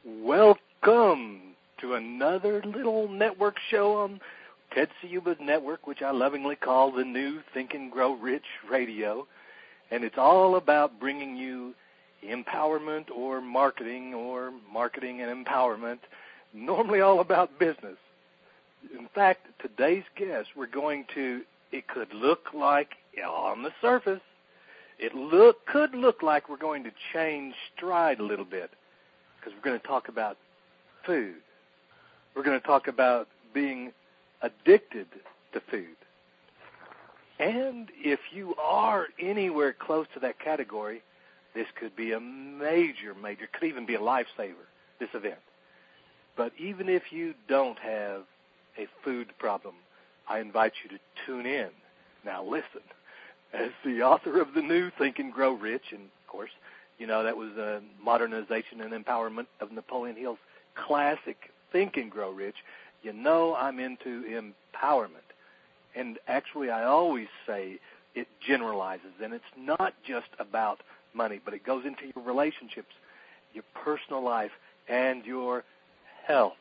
Welcome to another little network show on Ted Ciuba's network, which I lovingly call the new Think and Grow Rich Radio. And it's all about bringing you empowerment or marketing and empowerment, normally all about business. In fact, today's guest, it could look like, on the surface, could look like we're going to change stride a little bit, because we're going to talk about food. We're going to talk about being addicted to food. And if you are anywhere close to that category, this could be a major, could even be a lifesaver, this event. But even if you don't have a food problem, I invite you to tune in. Now listen, as the author of the new Think and Grow Rich, and of course, you know, that was a modernization and empowerment of Napoleon Hill's classic Think and Grow Rich, you know I'm into empowerment. And actually I always say it generalizes, and it's not just about money, but it goes into your relationships, your personal life, and your health.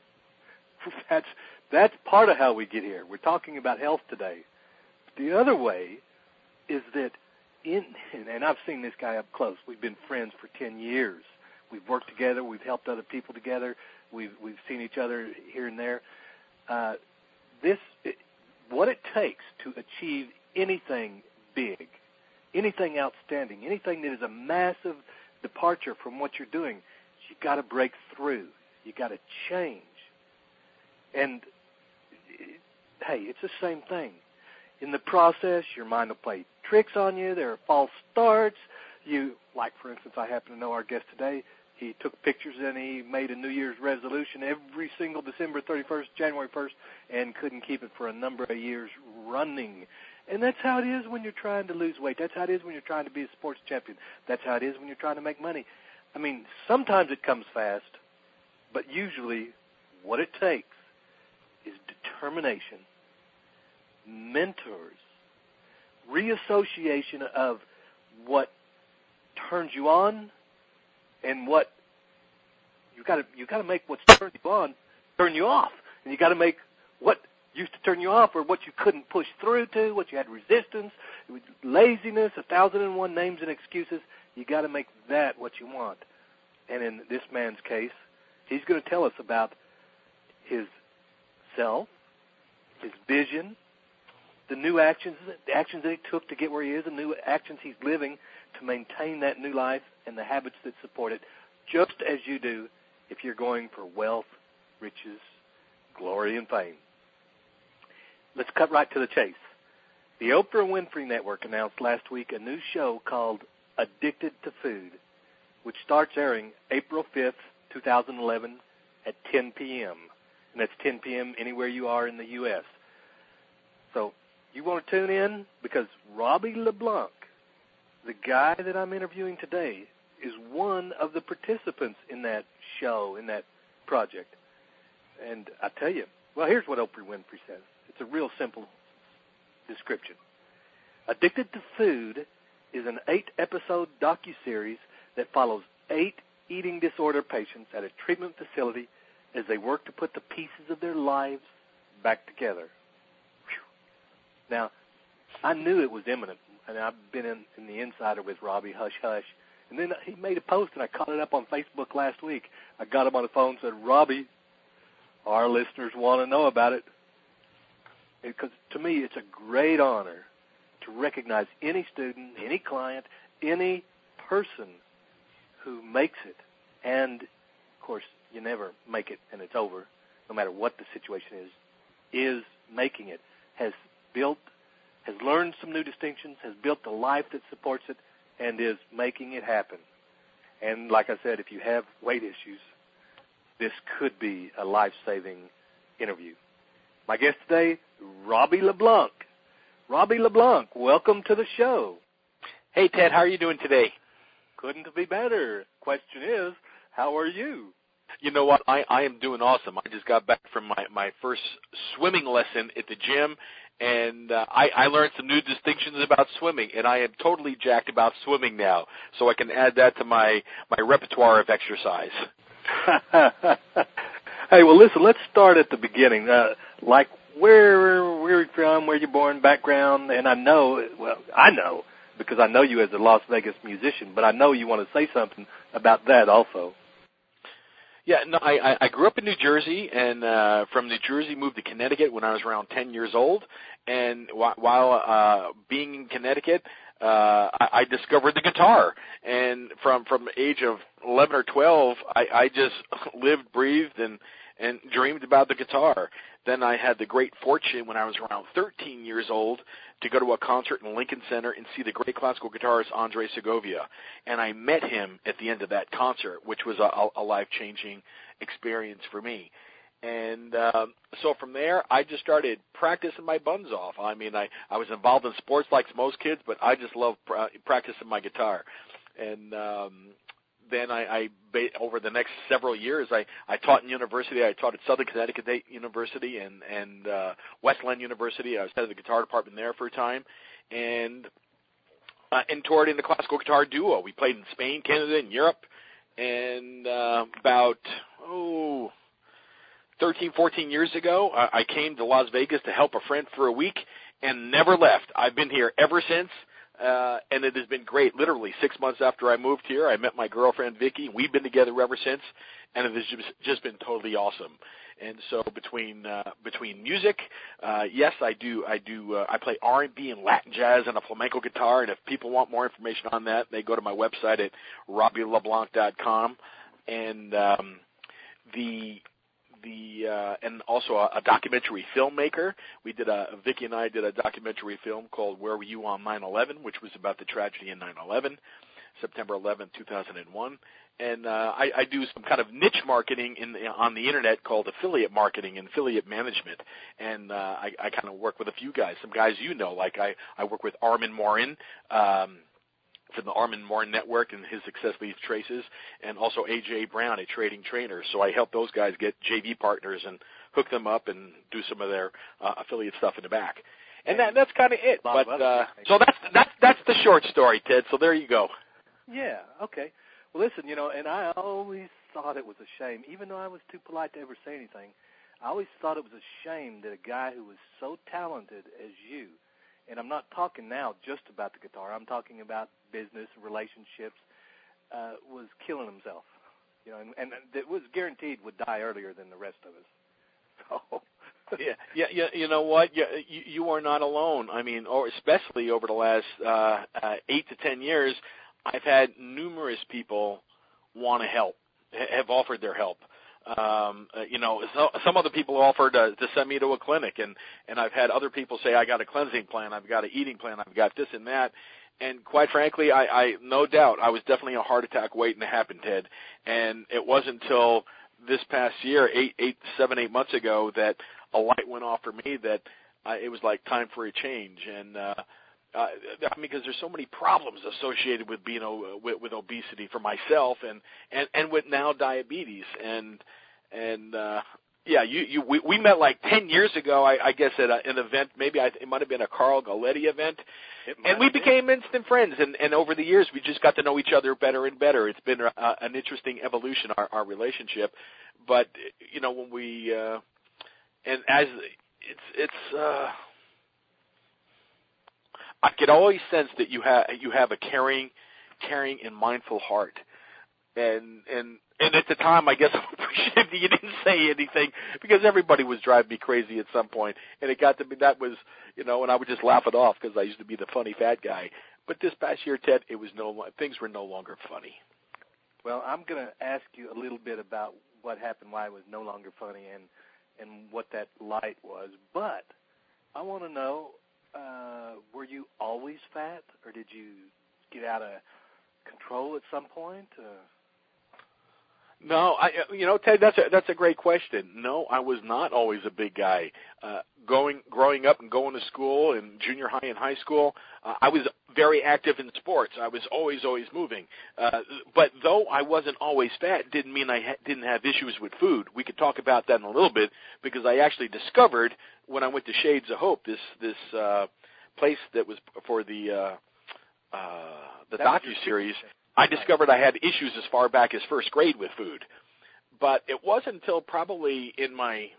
That's part of how we get here. We're talking about health today. The other way is that and I've seen this guy up close. We've been friends for 10 years. We've worked together. We've helped other people together. We've seen each other here and there. What it takes to achieve anything big, anything outstanding, anything that is a massive departure from what you're doing, you've got to break through. You've got to change. And, hey, it's the same thing. In the process, your mind will play tricks on you. There are false starts. Like, for instance, I happen to know our guest today. He took pictures and he made a New Year's resolution every single December 31st, January 1st, and couldn't keep it for a number of years running. And that's how it is when you're trying to lose weight. That's how it is when you're trying to be a sports champion. That's how it is when you're trying to make money. I mean, sometimes it comes fast, but usually what it takes is determination, mentors, reassociation of what turns you on and what you got to make what's turned you on turn you off, and you got to make what used to turn you off or what you couldn't push through to, what you had resistance, laziness, 1,001 names and excuses. You got to make that what you want. And in this man's case, he's going to tell us about his self, his vision, the new actions that he took to get where he is, the new actions he's living to maintain that new life and the habits that support it, just as you do if you're going for wealth, riches, glory, and fame. Let's cut right to the chase. The Oprah Winfrey Network announced last week a new show called Addicted to Food, which starts airing April 5th, 2011 at 10 p.m., and that's 10 p.m. anywhere you are in the U.S. So you want to tune in because Robbie LeBlanc, the guy that I'm interviewing today, is one of the participants in that show, in that project. And I tell you, well, here's what Oprah Winfrey says. It's a real simple description. Addicted to Food is an 8-episode docuseries that follows 8 eating disorder patients at a treatment facility as they work to put the pieces of their lives back together. Whew. Now, I knew it was imminent, and I've been in the insider with Robbie, hush, hush. And then he made a post, and I caught it up on Facebook last week. I got him on the phone and said, Robbie, our listeners want to know about it. Because to me, it's a great honor to recognize any student, any client, any person who makes it. And, of course, you never make it and it's over, no matter what the situation is making it, has learned some new distinctions, has built the life that supports it, and is making it happen. And like I said, if you have weight issues, this could be a life-saving interview. My guest today, Robbie LeBlanc. Robbie LeBlanc, welcome to the show. Hey, Ted, how are you doing today? Couldn't be better. Question is, how are you? You know what? I am doing awesome. I just got back from my first swimming lesson at the gym, and I learned some new distinctions about swimming, and I am totally jacked about swimming now, so I can add that to my repertoire of exercise. Hey, well, listen, let's start at the beginning. Like, where you're from, where you're born, background, and I know because I know you as a Las Vegas musician, but I know you want to say something about that also. Yeah, no, I grew up in New Jersey, and from New Jersey moved to Connecticut when I was around 10 years old. And while being in Connecticut, I discovered the guitar. And from the age of 11 or 12, I just lived, breathed, and dreamed about the guitar. Then I had the great fortune when I was around 13 years old to go to a concert in Lincoln Center and see the great classical guitarist Andre Segovia. And I met him at the end of that concert, which was a life-changing experience for me. And so from there, I just started practicing my buns off. I mean, I was involved in sports like most kids, but I just loved practicing my guitar. And then over the next several years, I taught in university. I taught at Southern Connecticut State University and Westland University. I was head of the guitar department there for a time, and toured in the classical guitar duo. We played in Spain, Canada, and Europe. And about 13, 14 years ago, I came to Las Vegas to help a friend for a week and never left. I've been here ever since. And it has been great. Literally 6 months after I moved here, I met my girlfriend Vicky. We've been together ever since, and it has just been totally awesome. And so between music, yes, I play R&B and Latin jazz and a flamenco guitar. And if people want more information on that, they go to my website at RobbieLeBlanc.com. And and also a documentary filmmaker. Vicky and I did a documentary film called Where Were You on 9/11, which was about the tragedy in 9/11, September 11, 2001. And I do some kind of niche marketing on the internet called affiliate marketing and affiliate management. And I kind of work with a few guys, some guys like I work with Armin Morin, from the Armin Morin Network, and his Success Leaves Traces, and also A.J. Brown, a trading trainer. So I help those guys get JV partners and hook them up and do some of their affiliate stuff in the back. And that's kind of it. But so that's the short story, Ted. So there you go. Yeah. Okay. Well, listen, and I always thought it was a shame, even though I was too polite to ever say anything. I always thought it was a shame that a guy who was so talented as you, and I'm not talking now just about the guitar, I'm talking about business, relationships, was killing himself. And it was guaranteed would die earlier than the rest of us. So. Yeah. You know what? You are not alone. I mean, especially over the last 8 to 10 years, I've had numerous people want to help, have offered their help. Some other people offered to send me to a clinic, and I've had other people say, I got a cleansing plan, I've got an eating plan, I've got this and that. And quite frankly, I no doubt, I was definitely a heart attack waiting to happen, Ted. And it wasn't until this past year, 7, 8 months ago, that a light went off for me that it was like time for a change. And because there's so many problems associated with being with obesity for myself and with now diabetes. We met like 10 years ago, I guess, at an event. Maybe it might have been a Carl Galletti event. And we became instant friends. And over the years, we just got to know each other better and better. It's been an interesting evolution, our relationship. But, when we and as it's I could always sense that you have a caring and mindful heart. And at the time, I guess I'm appreciative that you didn't say anything, because everybody was driving me crazy at some point. And it got to be that was, and I would just laugh it off because I used to be the funny fat guy. But this past year, Ted, things were no longer funny. Well, I'm going to ask you a little bit about what happened, why it was no longer funny, and what that light was. But I want to know, were you always fat, or did you get out of control at some point? No, Ted, that's a great question. No, I was not always a big guy. Growing up and going to school in junior high and high school, I was very active in sports. I was always moving. But though I wasn't always fat, didn't mean I didn't have issues with food. We could talk about that in a little bit, because I actually discovered when I went to Shades of Hope, this place that was for the docuseries. I discovered I had issues as far back as first grade with food. but it wasn't until probably in my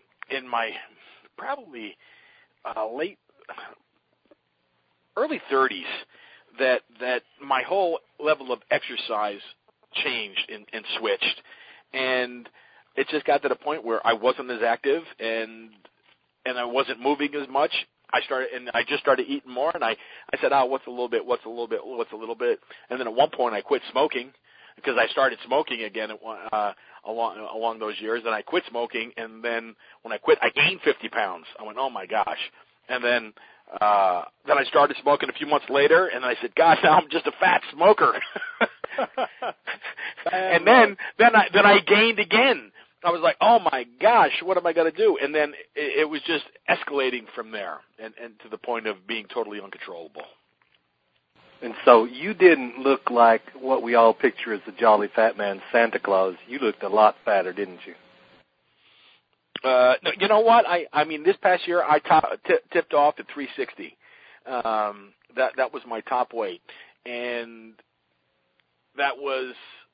early 30s that my whole level of exercise changed and switched, and it just got to the point where I wasn't as active and I wasn't moving as much. I just started eating more, and I said, what's a little bit, and then at one point I quit smoking because I started smoking again along those years. Then I quit smoking, and then when I quit, I gained 50 pounds. I went, oh my gosh, and then I started smoking a few months later, and I said, gosh, now I'm just a fat smoker. And then I gained again. I was like, oh my gosh, what am I going to do? And then it was just escalating from there, and to the point of being totally uncontrollable. And so you didn't look like what we all picture as the jolly fat man, Santa Claus. You looked a lot fatter, didn't you? No, you know what? I mean, this past year I tipped off at 360. That was my top weight, and that was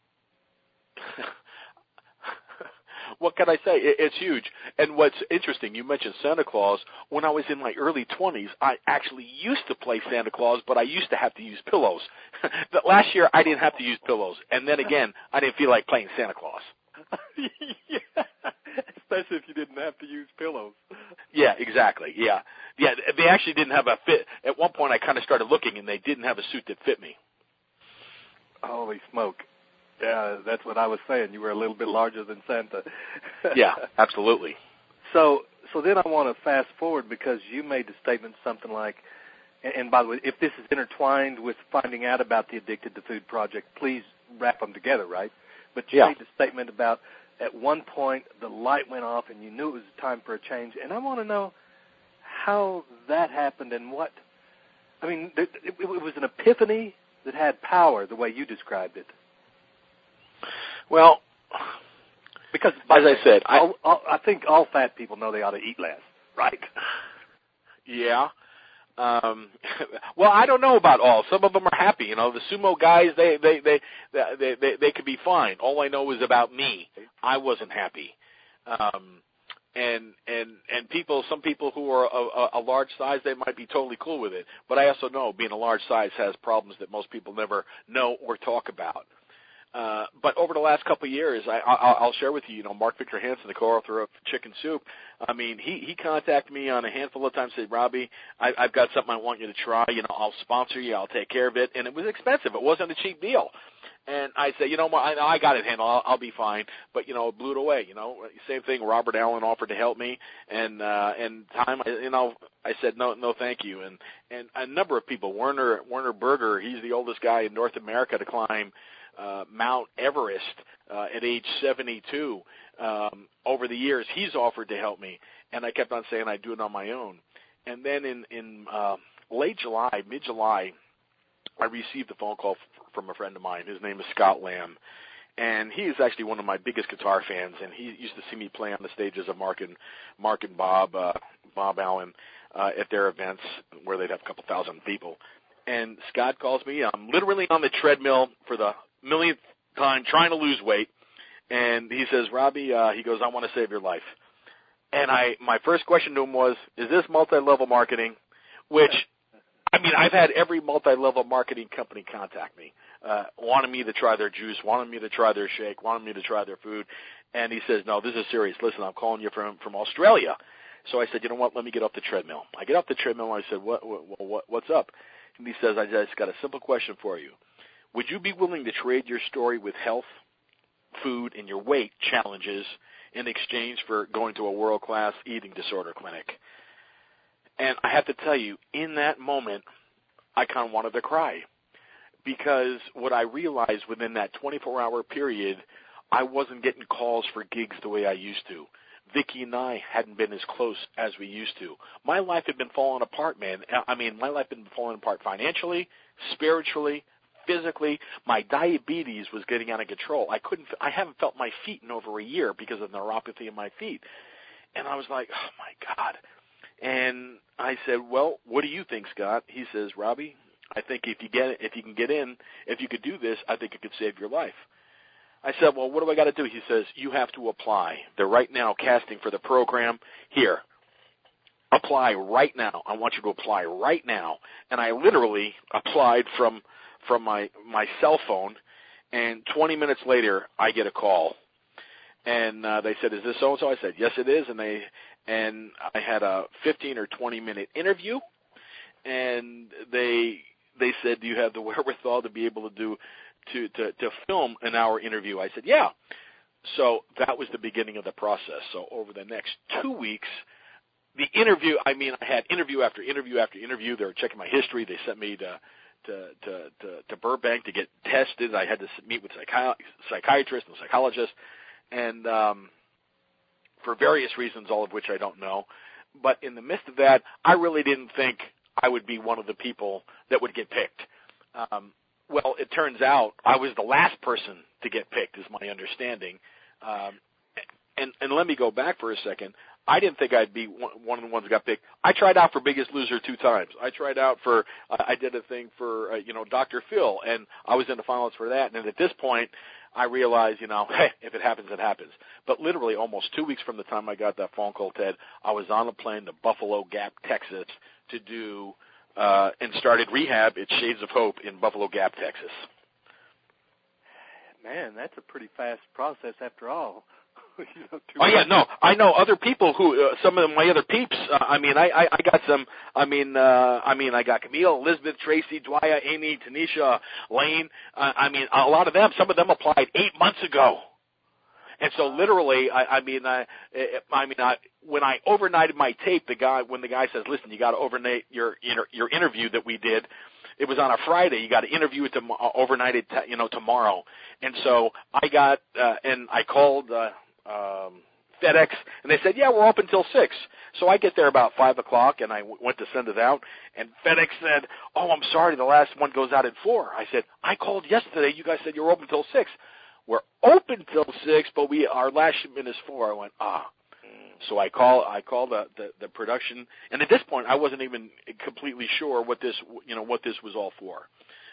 what can I say? It's huge. And what's interesting, you mentioned Santa Claus. When I was in my early 20s, I actually used to play Santa Claus, but I used to have to use pillows. Last year, I didn't have to use pillows. And then again, I didn't feel like playing Santa Claus. Yeah, especially if you didn't have to use pillows. Yeah, exactly. Yeah. They actually didn't have a fit. At one point, I kind of started looking, and they didn't have a suit that fit me. Holy smoke. Yeah, that's what I was saying. You were a little bit larger than Santa. Yeah, absolutely. So then I want to fast forward because you made the statement something like, and by the way, if this is intertwined with finding out about the Addicted to Food Project, please wrap them together, right? But you made the statement about at one point the light went off and you knew it was time for a change. And I want to know how that happened and what, I mean, it was an epiphany that had power the way you described it. Well, because as I said, I think all fat people know they ought to eat less, right? Yeah. Well, I don't know about all. Some of them are happy. You know, the sumo guys, they could be fine. All I know is about me. I wasn't happy. And people, some people who are a large size, they might be totally cool with it. But I also know being a large size has problems that most people never know or talk about. But over the last couple of years, I'll share with you, Mark Victor Hansen, the co-author of Chicken Soup, I mean, he contacted me on a handful of times, said, Robbie, I've got something I want you to try. I'll sponsor you. I'll take care of it. And it was expensive. It wasn't a cheap deal. And I said, I got it handled. I'll be fine. But, it blew it away. Same thing. Robert Allen offered to help me. And time, I said, no, thank you. And a number of people, Werner Berger, he's the oldest guy in North America to climb Mount Everest at age 72. Over the years, he's offered to help me, and I kept on saying I'd do it on my own. And then in late July, mid-July, I received a phone call from a friend of mine. His name is Scott Lamb, and he is actually one of my biggest guitar fans, and he used to see me play on the stages of Mark and Bob Allen at their events where they'd have a couple thousand people. And Scott calls me. I'm literally on the treadmill for the millionth time trying to lose weight. And he says, Robbie, he goes, I want to save your life. And my first question to him was, is this multi-level marketing? Which, I mean, I've had every multi-level marketing company contact me, wanting me to try their juice, wanting me to try their shake, wanting me to try their food. And he says, no, this is serious. Listen, I'm calling you from Australia. So I said, you know what, let me get off the treadmill. I get off the treadmill, and I said, what's up? And he says, I just got a simple question for you. Would you be willing to trade your story with health, food, and your weight challenges in exchange for going to a world-class eating disorder clinic? And I have to tell you, in that moment, I kind of wanted to cry because what I realized within that 24-hour period, I wasn't getting calls for gigs the way I used to. Vicki and I hadn't been as close as we used to. My life had been falling apart, man. I mean, my life had been falling apart financially, spiritually, physically. My diabetes was getting out of control. I haven't felt my feet in over a year because of neuropathy in my feet. And I was like, oh my God. And I said, well, what do you think, Scott? He says, Robbie, I think if you could do this, I think it could save your life. I said, well, what do I got to do? He says, you have to apply. They're right now casting for the program. Here, apply right now. I want you to apply right now. And I literally applied from my cell phone, and 20 minutes later, I get a call. And they said, is this so-and-so? I said, yes, it is. And I had a 15 or 20-minute interview, and they said, do you have the wherewithal to be able to film an hour interview? I said, yeah. So that was the beginning of the process. So over the next 2 weeks, the interview, I had interview after interview after interview. They were checking my history. They sent me to Burbank to get tested. I had to meet with psychiatrists and psychologists, and for various reasons, all of which I don't know. But in the midst of that, I really didn't think I would be one of the people that would get picked. Well, it turns out I was the last person to get picked, is my understanding. And let me go back for a second. I didn't think I'd be one of the ones that got picked. I tried out for Biggest Loser 2 times. I tried out for, I did a thing for, Dr. Phil, and I was in the finals for that. And at this point, I realized, hey, if it happens, it happens. But literally almost 2 weeks from the time I got that phone call, Ted, I was on a plane to Buffalo Gap, Texas, to do and started rehab at Shades of Hope in Buffalo Gap, Texas. Man, that's a pretty fast process after all. I know other people who, some of my other peeps. I got some. I got Camille, Elizabeth, Tracy, Dwyer, Amy, Tanisha, Lane. A lot of them. Some of them applied 8 months ago. And so literally, when I overnighted my tape, when the guy says, "Listen, you got to overnight your interview that we did," it was on a Friday. You got to interview it overnight it, tomorrow. And so I got and I called FedEx, and they said, "Yeah, we're open till 6." So I get there about 5 o'clock, and I went to send it out. And FedEx said, "Oh, I'm sorry, the last one goes out at 4." I said, "I called yesterday. You guys said you're open till 6." We're open till 6, but our last shipment is 4. I went, So I called the production, and at this point I wasn't even completely sure what this was all for.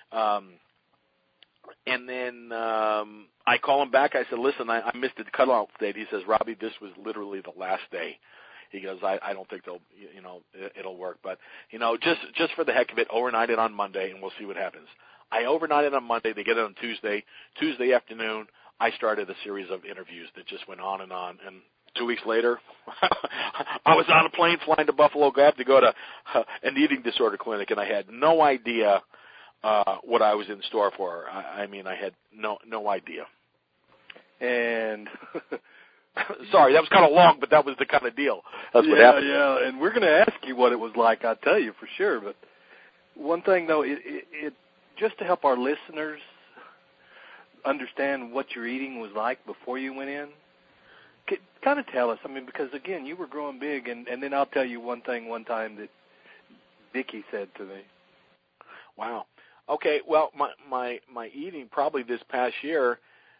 And then I call him back. I said, "Listen, I missed the cutoff date." He says, "Robbie, this was literally the last day." He goes, I don't think it'll work, but just for the heck of it, overnight it on Monday, and we'll see what happens. I overnighted on Monday. They get it on Tuesday. Tuesday afternoon, I started a series of interviews that just went on. And 2 weeks later, I was on a plane flying to Buffalo Gap to go to an eating disorder clinic, and I had no idea what I was in store for. I had no idea. And sorry, that was kind of long, but that was the kind of deal. That's what happened. Yeah, and we're going to ask you what it was like, I'll tell you for sure. But one thing, though, it just to help our listeners understand what your eating was like before you went in, kind of tell us. Because, again, you were growing big, and then I'll tell you one thing one time that Vicki said to me. Wow. Okay, well, my eating probably this past year,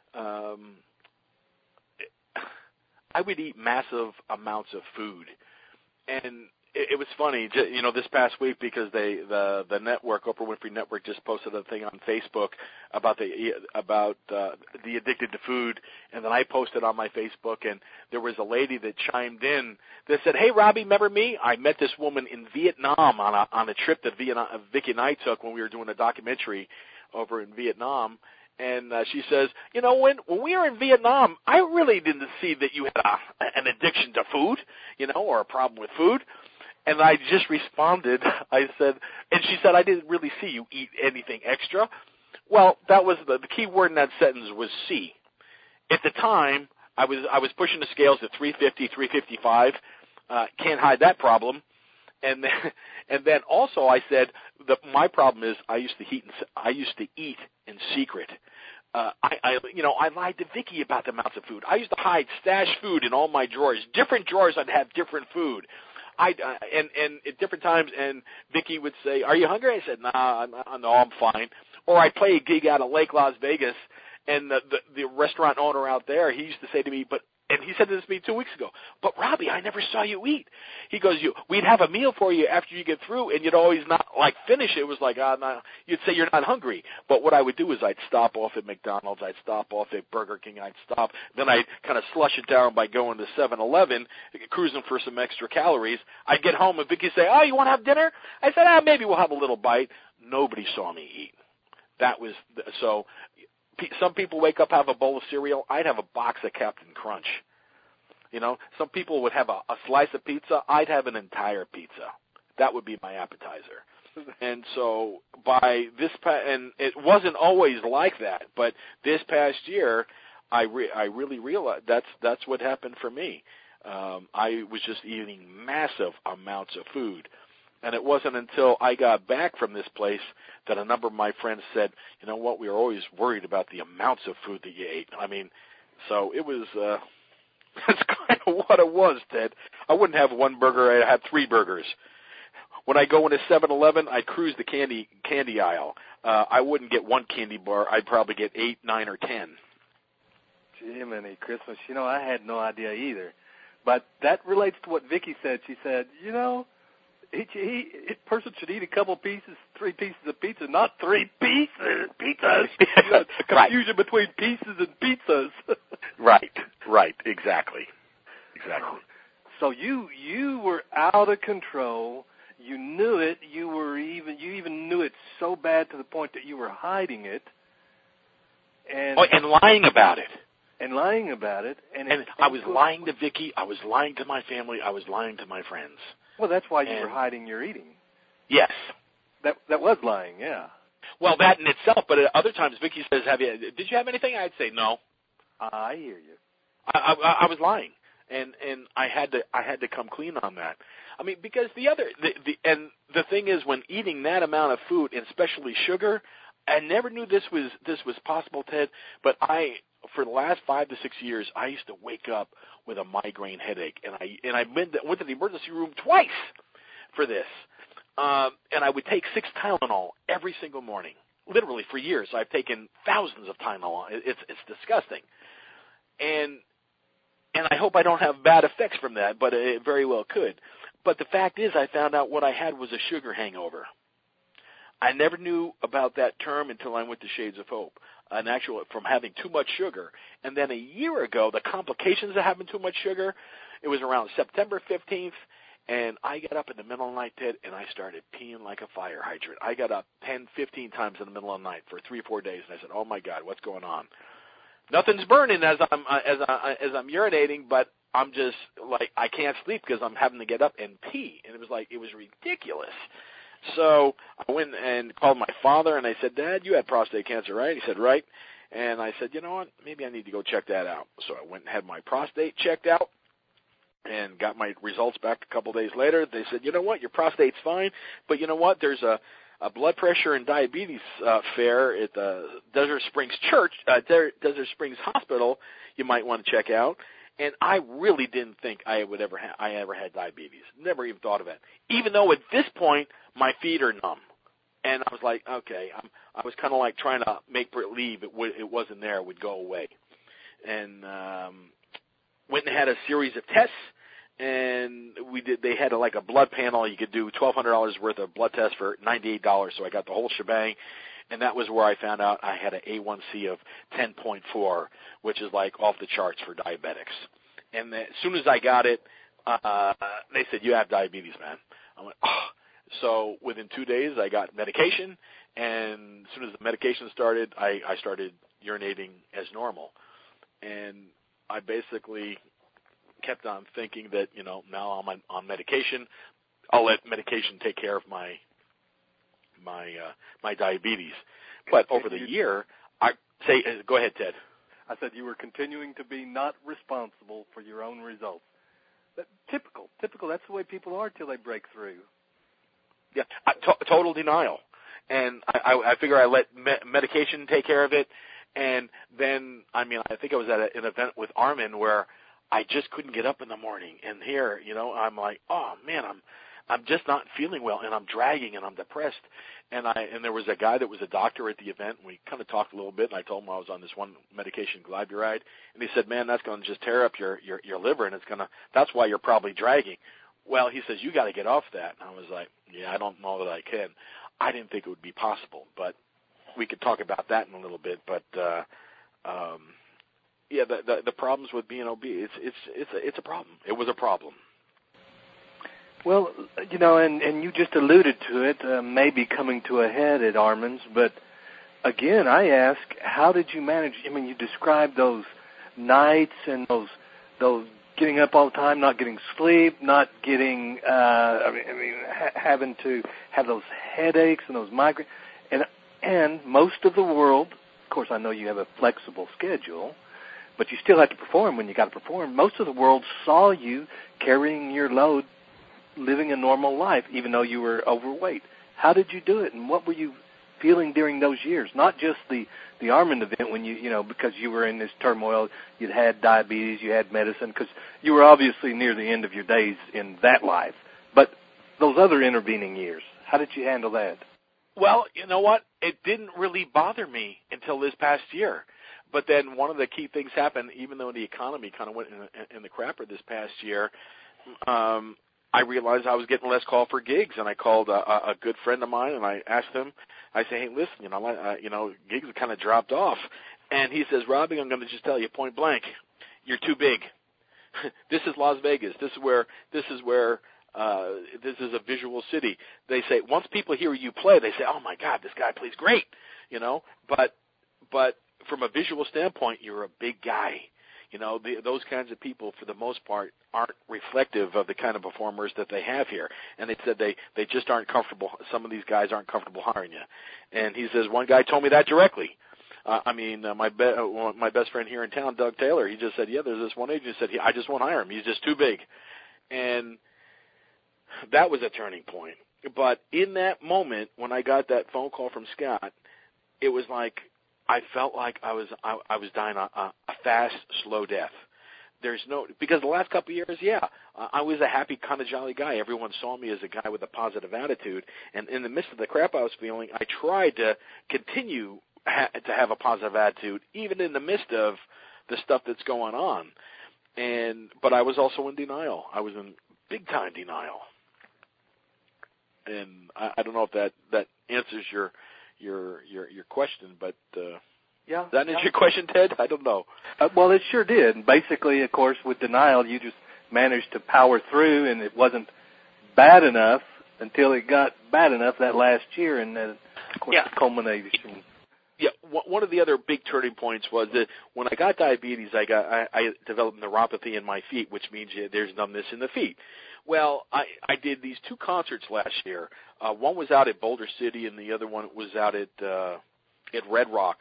I would eat massive amounts of food. And it was funny, this past week, because the network, Oprah Winfrey Network, just posted a thing on Facebook about the addicted to food, and then I posted on my Facebook, and there was a lady that chimed in that said, "Hey, Robbie, remember me? I met this woman in Vietnam on a trip that Vicki and I took when we were doing a documentary over in Vietnam." And she says, when we were in Vietnam, I really didn't see that you had an addiction to food, or a problem with food. And I just responded, I said, and she said, "I didn't really see you eat anything extra." Well, that was the key word in that sentence was see. At the time, I was pushing the scales at 350, 355. Can't hide that problem. And then also I said my problem is I used to eat in secret. I lied to Vicki about the amounts of food. I used to stash food in all my drawers. Different drawers, I'd have different food. And at different times, and Vicki would say, "Are you hungry?" I said, "Nah, no, I'm fine." Or I'd play a gig out of Lake Las Vegas, and the restaurant owner out there, he used to say to me, "But and he said this to me 2 weeks ago, but Robbie, I never saw you eat. He goes, we'd have a meal for you after you get through, and you'd always not, like, finish it. It was like, you'd say you're not hungry. But what I would do is I'd stop off at McDonald's, I'd stop off at Burger King, I'd stop. Then I'd kind of slush it down by going to 7-Eleven, cruising for some extra calories. I'd get home, and Vicki would say, oh, you want to have dinner? I said, maybe we'll have a little bite. Nobody saw me eat. That was, so some people wake up, have a bowl of cereal. I'd have a box of Captain Crunch. You know, some people would have a slice of pizza. I'd have an entire pizza. That would be my appetizer. And so by this, and it wasn't always like that, but this past year, I really realized that's what happened for me. I was just eating massive amounts of food. And it wasn't until I got back from this place that a number of my friends said, you know what, we were always worried about the amounts of food that you ate. I mean, so it was, that's kind of what it was, Ted. I wouldn't have one burger, I'd have 3 burgers. When I go into 7-Eleven, I cruise the candy aisle. I wouldn't get one candy bar, I'd probably get 8, 9, or 10. Jiminy Christmas, you know, I had no idea either. But that relates to what Vicki said. She said, you know, each person should eat a couple pieces, 3 pieces of pizza, not 3 pizzas. You know, confusion right. Between pieces and pizzas. Right, exactly. So you were out of control. You knew it. You even knew it so bad to the point that you were hiding it. And lying about it. And lying about it. And I was lying to Vicki. I was lying to my family. I was lying to my friends. Well, that's why you were hiding your eating. Yes. That was lying, yeah. Well, that in itself, but at other times Vicki says, did you have anything? I'd say no. I hear you. I was lying, and I had to come clean on that. I mean, because the thing is, when eating that amount of food, and especially sugar, I never knew this was possible, Ted, but for the last 5 to 6 years, I used to wake up with a migraine headache, and I went to the emergency room twice for this, and I would take 6 Tylenol every single morning. Literally for years, I've taken thousands of Tylenol. It's disgusting, and I hope I don't have bad effects from that, but it very well could. But the fact is, I found out what I had was a sugar hangover. I never knew about that term until I went to Shades of Hope. From having too much sugar. And then a year ago, the complications of having too much sugar, it was around September 15th, and I got up in the middle of the night, Ted, and I started peeing like a fire hydrant. I got up 10, 15 times in the middle of the night for 3 or 4 days, and I said, oh, my God, what's going on? Nothing's burning as I'm urinating, but I'm just like, I can't sleep because I'm having to get up and pee. And it was ridiculous. So I went and called my father, and I said, Dad, you had prostate cancer, right? He said, right. And I said, you know what, maybe I need to go check that out. So I went and had my prostate checked out and got my results back a couple days later. They said, you know what, your prostate's fine, but you know what, there's a blood pressure and diabetes fair at the Desert Springs Desert Springs Hospital you might want to check out. And I really didn't think I ever had diabetes. Never even thought of it. Even though at this point my feet are numb, and I was like, okay, I was kind of like trying to make believe it wasn't there, it would go away, and went and had a series of tests, and they had a blood panel. You could do $1,200 worth of blood tests for $98, so I got the whole shebang. And that was where I found out I had an A1C of 10.4, which is like off the charts for diabetics. And as soon as I got it, they said, you have diabetes, man. I went, oh. So within 2 days, I got medication. And as soon as the medication started, I started urinating as normal. And I basically kept on thinking that, now I'm on medication. I'll let medication take care of my diabetes. But over the year, go ahead, Ted. I said you were continuing to be not responsible for your own results. Typical. That's the way people are till they break through. Yeah, total denial. And I figure I let medication take care of it. And then, I think I was at an event with Armin where I just couldn't get up in the morning. And here, I'm like, oh, man, I'm just not feeling well, and I'm dragging, and I'm depressed. And there was a guy that was a doctor at the event, and we kind of talked a little bit, and I told him I was on this one medication, glyburide, and he said, man, that's going to just tear up your liver, and that's why you're probably dragging. Well, he says, you got to get off that. And I was like, yeah, I don't know that I can. I didn't think it would be possible, but we could talk about that in a little bit. But yeah, the problems with being obese, it's a problem. It was a problem. Well, and you just alluded to it, maybe coming to a head at Armin's, but again, I ask, how did you manage? I mean, you described those nights and those getting up all the time, not getting sleep, not getting, having to have those headaches and those migraines, and most of the world, of course, I know you have a flexible schedule, but you still have to perform when you got to perform. Most of the world saw you carrying your load, living a normal life, even though you were overweight. How did you do it, and what were you feeling during those years? Not just the Armin event when because you were in this turmoil, you'd had diabetes, you had medicine, because you were obviously near the end of your days in that life. But those other intervening years, how did you handle that? Well, you know what? It didn't really bother me until this past year. But then one of the key things happened, even though the economy kind of went in the crapper this past year, I realized I was getting less call for gigs, and I called a good friend of mine, and I asked him, I say, hey, listen, gigs have kind of dropped off. And he says, Robbie, I'm going to just tell you point blank, you're too big. This is Las Vegas. This is a visual city. They say, once people hear you play, they say, oh, my God, this guy plays great, But from a visual standpoint, you're a big guy. Those kinds of people, for the most part, aren't reflective of the kind of performers that they have here. And they said they just aren't comfortable. Some of these guys aren't comfortable hiring you. And he says, one guy told me that directly. My best friend here in town, Doug Taylor, he just said, yeah, there's this one agent who said, I just won't hire him. He's just too big. And that was a turning point. But in that moment, when I got that phone call from Scott, it was like, I felt like I was dying a fast, slow death. Because the last couple of years, I was a happy, kind of jolly guy. Everyone saw me as a guy with a positive attitude. And in the midst of the crap I was feeling, I tried to continue to have a positive attitude, even in the midst of the stuff that's going on. But I was also in denial. I was in big-time denial. And I don't know if that answers your question, but does that answer your question, Ted? I don't know. Well, it sure did. Basically, of course, with denial, you just managed to power through, and it wasn't bad enough until it got bad enough that last year, and then, of course, the culmination. Yeah, one of the other big turning points was that when I got diabetes, I developed neuropathy in my feet, which means there's numbness in the feet. Well, I did these two concerts last year. One was out at Boulder City, and the other one was out at Red Rock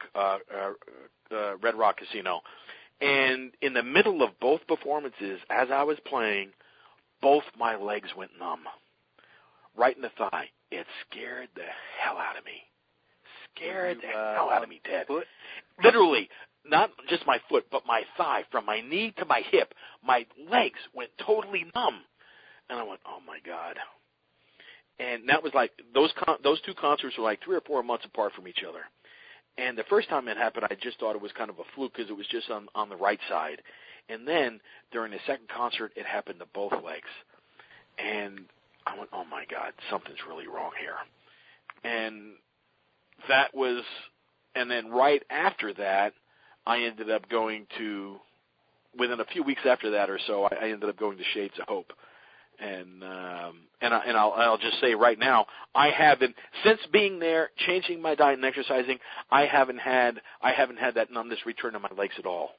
Casino. And in the middle of both performances, as I was playing, both my legs went numb, right in the thigh. It scared the hell out of me. Hell out of me, Ted. Foot? Literally, not just my foot, but my thigh, from my knee to my hip. My legs went totally numb. And I went, oh, my God. And that was like, those two concerts were like 3 or 4 months apart from each other. And the first time it happened, I just thought it was kind of a fluke because it was just on the right side. And then during the second concert, it happened to both legs. And I went, oh, my God, something's really wrong here. And that was, and then right after that, I ended up going to, within a few weeks after that or so, I ended up going to Shades of Hope. And I'll just say right now, I haven't, since being there, changing my diet and exercising, I haven't had that numbness return to my legs at all.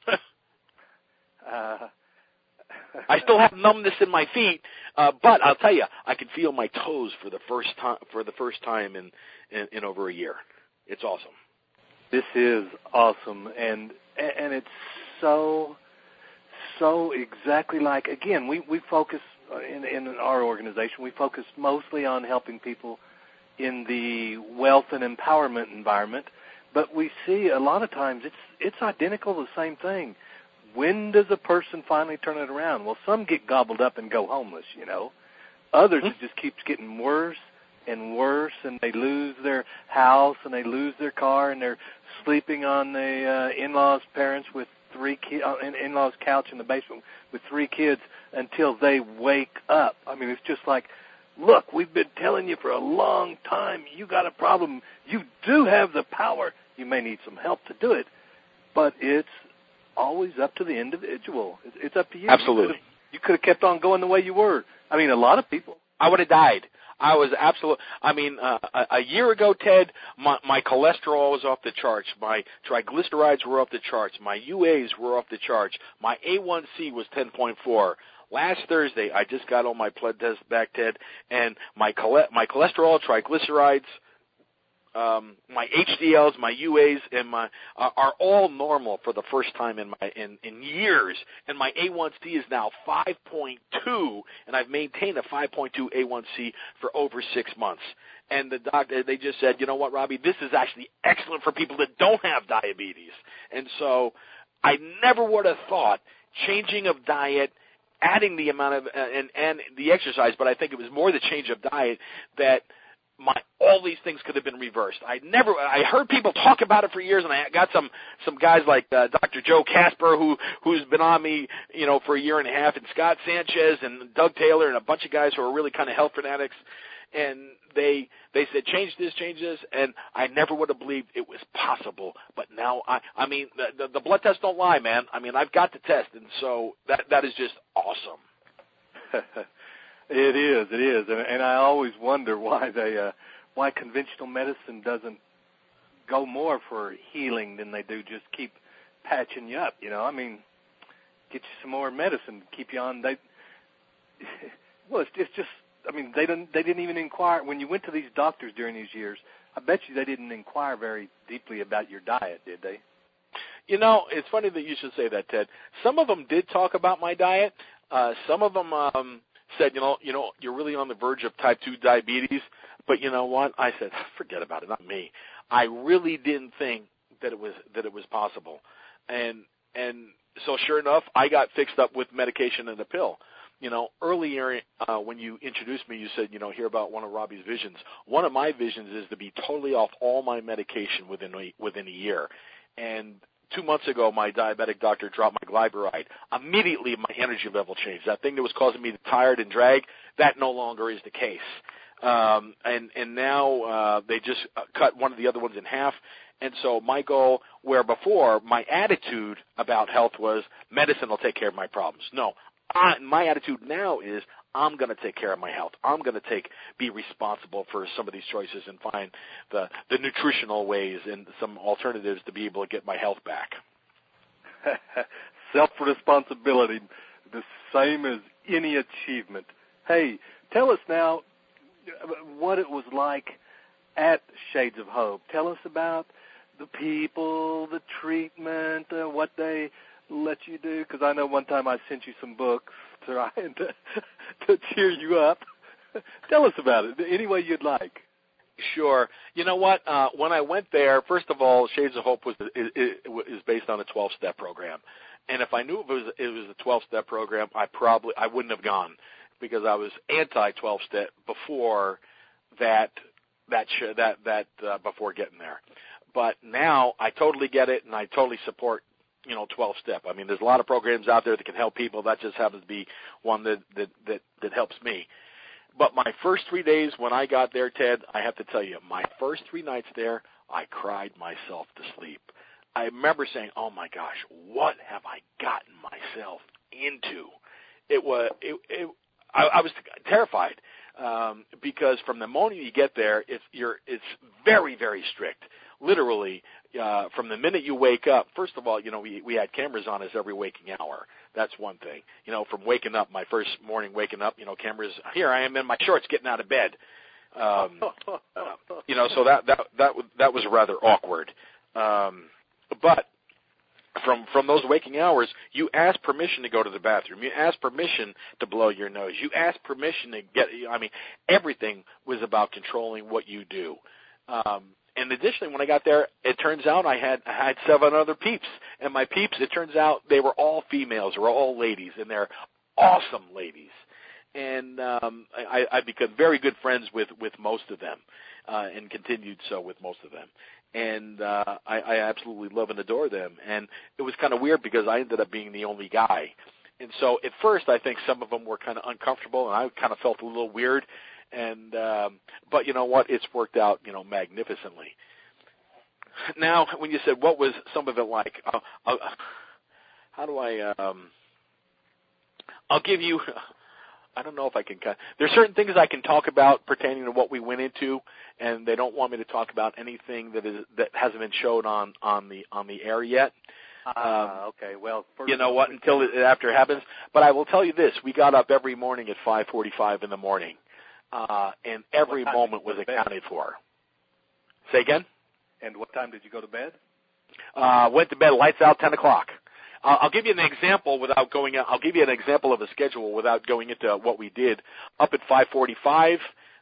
I still have numbness in my feet, but I'll tell you, I can feel my toes for the first time in over a year. It's awesome. This is awesome, and it's so exactly like, again, we focus in our organization, we focus mostly on helping people in the wealth and empowerment environment, but we see a lot of times it's identical, the same thing. When does a person finally turn it around? Well, some get gobbled up and go homeless, Others, it just keeps getting worse and worse, and they lose their house and they lose their car, and they're sleeping on the in-laws' parents with 3 kids, in-laws' couch in the basement with 3 kids until they wake up. I mean, it's just like, look, we've been telling you for a long time, you got a problem. You do have the power. You may need some help to do it, but it's always up to the individual. It's up to you. Absolutely. You could have kept on going the way you were. I mean, a lot of people. I would have died. I was a year ago, Ted, my cholesterol was off the charts. My triglycerides were off the charts. My UAs were off the charts. My A1C was 10.4. Last Thursday, I just got all my blood tests back, Ted, and my cholesterol, triglycerides, my HDLs, my UAs, and are all normal for the first time in years. And my A1C is now 5.2, and I've maintained a 5.2 A1C for over 6 months. And the doctor, they just said, you know what, Robbie, this is actually excellent for people that don't have diabetes. And so I never would have thought changing of diet, adding the amount of and the exercise, but I think it was more the change of diet that all these things could have been reversed. I heard people talk about it for years, and I got some guys like Dr. Joe Casper who's been on me, for a year and a half, and Scott Sanchez and Doug Taylor and a bunch of guys who are really kind of health fanatics, and they said change this, and I never would have believed it was possible. But now I mean the blood tests don't lie, man. I mean, I've got the test, and so that is just awesome. It is, and I always wonder why conventional medicine doesn't go more for healing than they do just keep patching you up. I mean, get you some more medicine, keep you on. It's just. I mean, they didn't even inquire when you went to these doctors during these years. I bet you they didn't inquire very deeply about your diet, did they? It's funny that you should say that, Ted. Some of them did talk about my diet. Some of them said, you're really on the verge of type 2 diabetes. But you know what? I said, forget about it, not me. I really didn't think that it was possible. And so sure enough, I got fixed up with medication and a pill. Earlier when you introduced me, you said, hear about one of Robbie's visions. One of my visions is to be totally off all my medication within a year. And 2 months ago, my diabetic doctor dropped my glyburide. Immediately, my energy level changed. That thing that was causing me tired and drag, that no longer is the case. And now they just cut one of the other ones in half. And so my goal, where before my attitude about health was medicine will take care of my problems. No. My attitude now is I'm going to take care of my health. I'm going to be responsible for some of these choices and find the nutritional ways and some alternatives to be able to get my health back. Self-responsibility, the same as any achievement. Hey, tell us now what it was like at Shades of Hope. Tell us about the people, the treatment, what they let you do, because I know one time I sent you some books trying to cheer you up. Tell us about it, any way you'd like. Sure. You know what? When I went there, first of all, Shades of Hope is based on a 12-step program, and if I knew it was a 12-step program, I wouldn't have gone, because I was anti-12-step before before getting there. But now I totally get it, and I totally support 12-step. I mean, there's a lot of programs out there that can help people. That just happens to be one that helps me. But my first 3 days when I got there, Ted, I have to tell you, my first 3 nights there, I cried myself to sleep. I remember saying, "Oh my gosh, what have I gotten myself into?" I was terrified because from the moment you get there, it's very, very strict. Literally, from the minute you wake up, first of all, we had cameras on us every waking hour. That's one thing. From waking up, my first morning waking up, cameras, here I am in my shorts getting out of bed. So that was rather awkward. But from those waking hours, you ask permission to go to the bathroom. You ask permission to blow your nose. You ask permission to everything was about controlling what you do. And additionally, when I got there, it turns out I had 7 other peeps. And my peeps, it turns out they were all females. They were all ladies, and they're awesome ladies. and I became very good friends with most of them, and continued so with most of them. And I absolutely love and adore them. And it was kind of weird because I ended up being the only guy. And so at first I think some of them were kind of uncomfortable, and I kind of felt a little weird. And but you know what? It's worked out, magnificently. Now, when you said what was some of it like, how do I? I'll give you. I don't know if I can. There's certain things I can talk about pertaining to what we went into, and they don't want me to talk about anything that hasn't been showed on the air yet. Okay. Well, you know what? Until after it happens. But I will tell you this: we got up every morning at 5:45 in the morning, and every moment was accounted for. Say again. And what time did you go to bed? Went to bed, lights out, 10 o'clock. I'll give you an example without going. I'll give you an example of a schedule without going into what we did. Up at 5:45,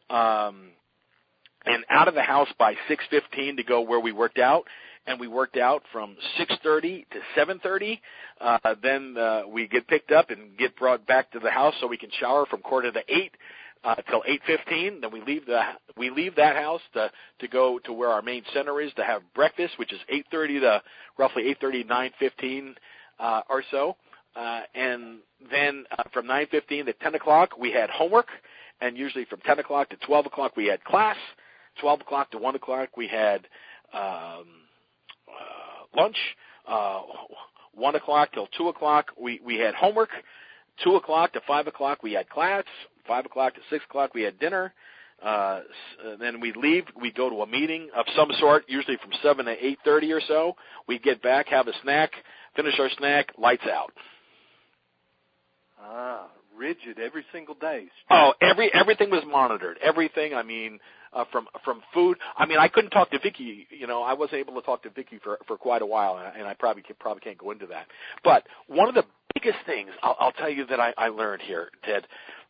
and out of the house by 6:15 to go where we worked out, and we worked out from 6:30 to 7:30. Then we get picked up and get brought back to the house so we can shower from 7:45 till 8:15. Then we leave that house to go to where our main center is to have breakfast, which is 8:30 to roughly 8:30, 9:15 or so. And then from 9:15 to 10 o'clock we had homework, and usually from 10 o'clock to 12 o'clock we had class. 12 o'clock to 1 o'clock we had lunch. 1 o'clock till 2 o'clock we had homework. 2 o'clock to 5 o'clock we had class. 5 o'clock to 6 o'clock we had dinner. Then we'd leave. We'd go to a meeting of some sort, usually from 7 to 8:30 or so. We'd get back, have a snack, finish our snack, lights out. Rigid every single day. Oh, everything was monitored. Everything. I mean, from food. I mean, I couldn't talk to Vicky. I wasn't able to talk to Vicky for quite a while, and I probably can't go into that. But one of the biggest things I'll tell you that I learned here, Ted.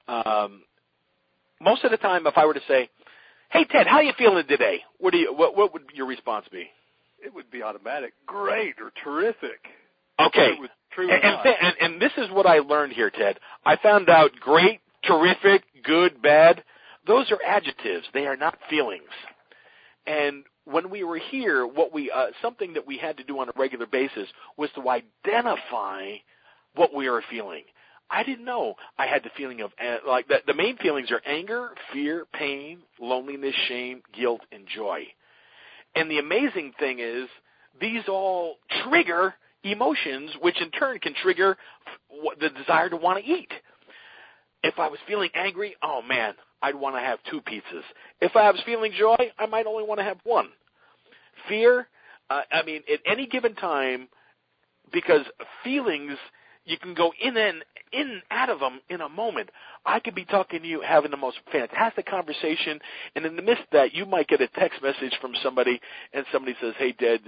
Most of the time, if I were to say, "Hey, Ted, how you feeling today?" What would your response be? It would be automatic. Great or terrific. Okay. It was true and this is what I learned here, Ted. I found out great, terrific, good, bad. Those are adjectives. They are not feelings. And when we were here, something that we had to do on a regular basis was to identify what we were feeling. I didn't know I had the feeling of, like, the main feelings are anger, fear, pain, loneliness, shame, guilt, and joy. And the amazing thing is these all trigger emotions, which in turn can trigger the desire to want to eat. If I was feeling angry, oh man, I'd want to have 2 pizzas. If I was feeling joy, I might only want to have 1. Fear, at any given time, because feelings, you can go in and out of them in a moment. I could be talking to you, having the most fantastic conversation, and in the midst of that, you might get a text message from somebody, and somebody says, "Hey, Ted,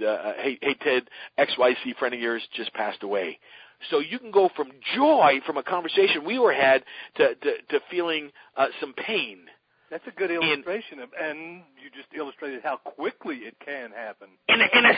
XYZ friend of yours just passed away." So you can go from joy from a conversation we had to feeling some pain. That's a good illustration, and you just illustrated how quickly it can happen. In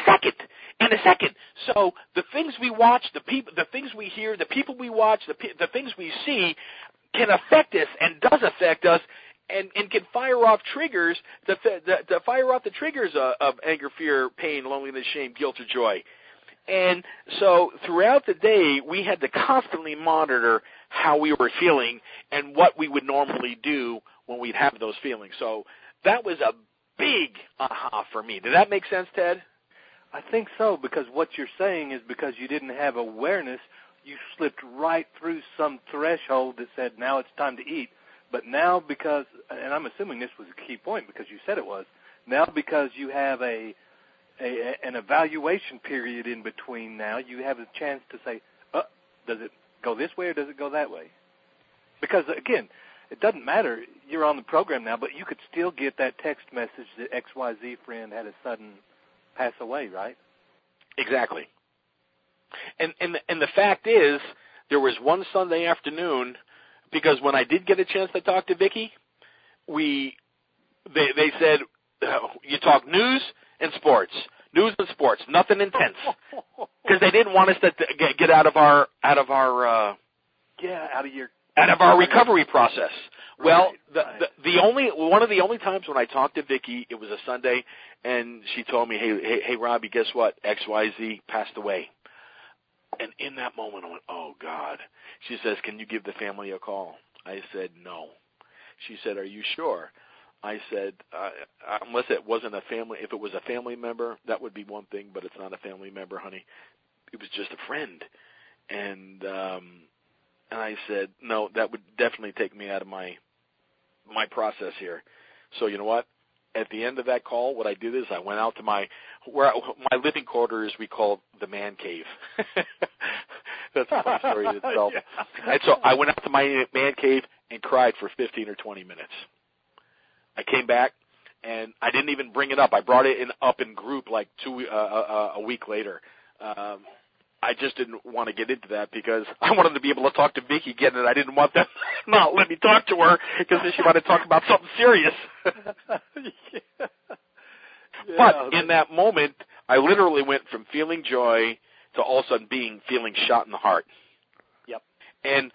a second. So the things we watch, the things we hear, the people we watch, the things we see can affect us and does affect us, and can fire off triggers, to fire off the triggers of anger, fear, pain, loneliness, shame, guilt, or joy. And so throughout the day, we had to constantly monitor how we were feeling and what we would normally do when we'd have those feelings. So that was a big aha for me. Did that make sense, Ted? I think so, because what you're saying is because you didn't have awareness, you slipped right through some threshold that said, now it's time to eat. But now because, and I'm assuming this was a key point because you said it was, now because you have an evaluation period in between now, you have a chance to say, does it go this way or does it go that way? Because, again, it doesn't matter. You're on the program now, but you could still get that text message that XYZ friend had a sudden pass away, right? Exactly. And the fact is, there was one Sunday afternoon, because when I did get a chance to talk to Vicky, they said, you talk news and sports, nothing intense, because they didn't want us to get out of our out of your out of our recovery process. Well, Right. One of the only times when I talked to Vicki, it was a Sunday, and she told me, hey, Robbie, guess what? XYZ passed away. And in that moment, I went, oh, God. She says, can you give the family a call? I said, no. She said, are you sure? I said, unless it wasn't a family, if it was a family member, that would be one thing, but it's not a family member, honey. It was just a friend. And I said, no, that would definitely take me out of my process here. So you know what? At the end of that call, what I did is I went out to my living quarters we called the man cave. That's a funny story in itself. Yeah. And so I went out to my man cave and cried for 15 or 20 minutes. I came back, and I didn't even bring it up. I brought it up in group like a week later. I just didn't want to get into that because I wanted to be able to talk to Vicki again, and I didn't want them not let me talk to her because then she wanted to talk about something serious. Yeah. But in that moment, I literally went from feeling joy to all of a sudden feeling shot in the heart. Yep. And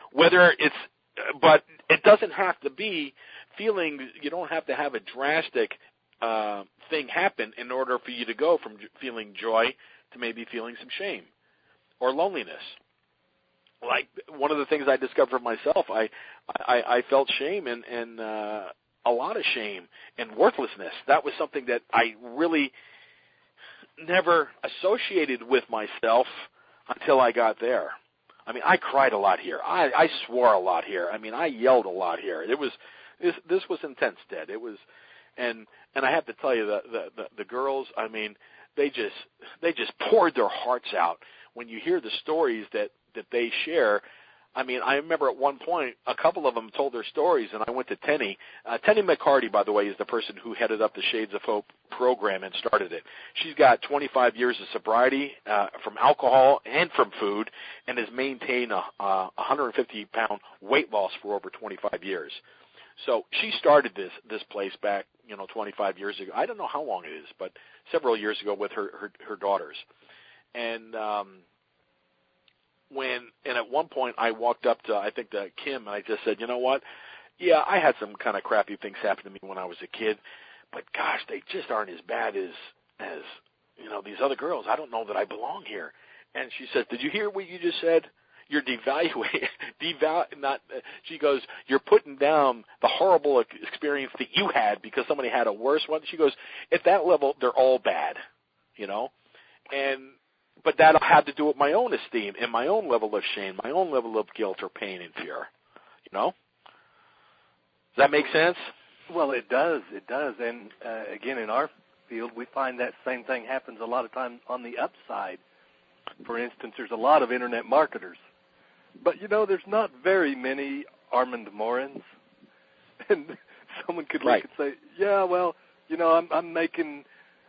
but it doesn't have to be feeling. You don't have to have a drastic thing happen in order for you to go from feeling joy to maybe feeling some shame or loneliness. Like one of the things I discovered for myself, I felt shame and a lot of shame and worthlessness. That was something that I really never associated with myself until I got there. I mean, I cried a lot here. I swore a lot here. I mean, I yelled a lot here. This was intense, Ted. It was, and I have to tell you, the girls, I mean, they just poured their hearts out. When you hear the stories that they share, I mean, I remember at one point, a couple of them told their stories, and I went to Tenny. Tenny McCarty, by the way, is the person who headed up the Shades of Hope program and started it. She's got 25 years of sobriety from alcohol and from food and has maintained a 150-pound weight loss for over 25 years. So she started this place back, 25 years ago. I don't know how long it is, but several years ago with her daughters. And at one point I walked up to, I think, to Kim, and I just said, you know what? Yeah, I had some kind of crappy things happen to me when I was a kid, but gosh, they just aren't as bad as these other girls. I don't know that I belong here. And she said, did you hear what you just said? You're she goes, you're putting down the horrible experience that you had because somebody had a worse one. She goes, at that level, they're all bad, But that had to do with my own esteem and my own level of shame, my own level of guilt or pain and fear. Does that make sense? Well, it does. It does. And, again, in our field, we find that same thing happens a lot of times on the upside. For instance, there's a lot of Internet marketers. But, there's not very many Armand Morins. And someone could look and say, yeah, well, I'm making,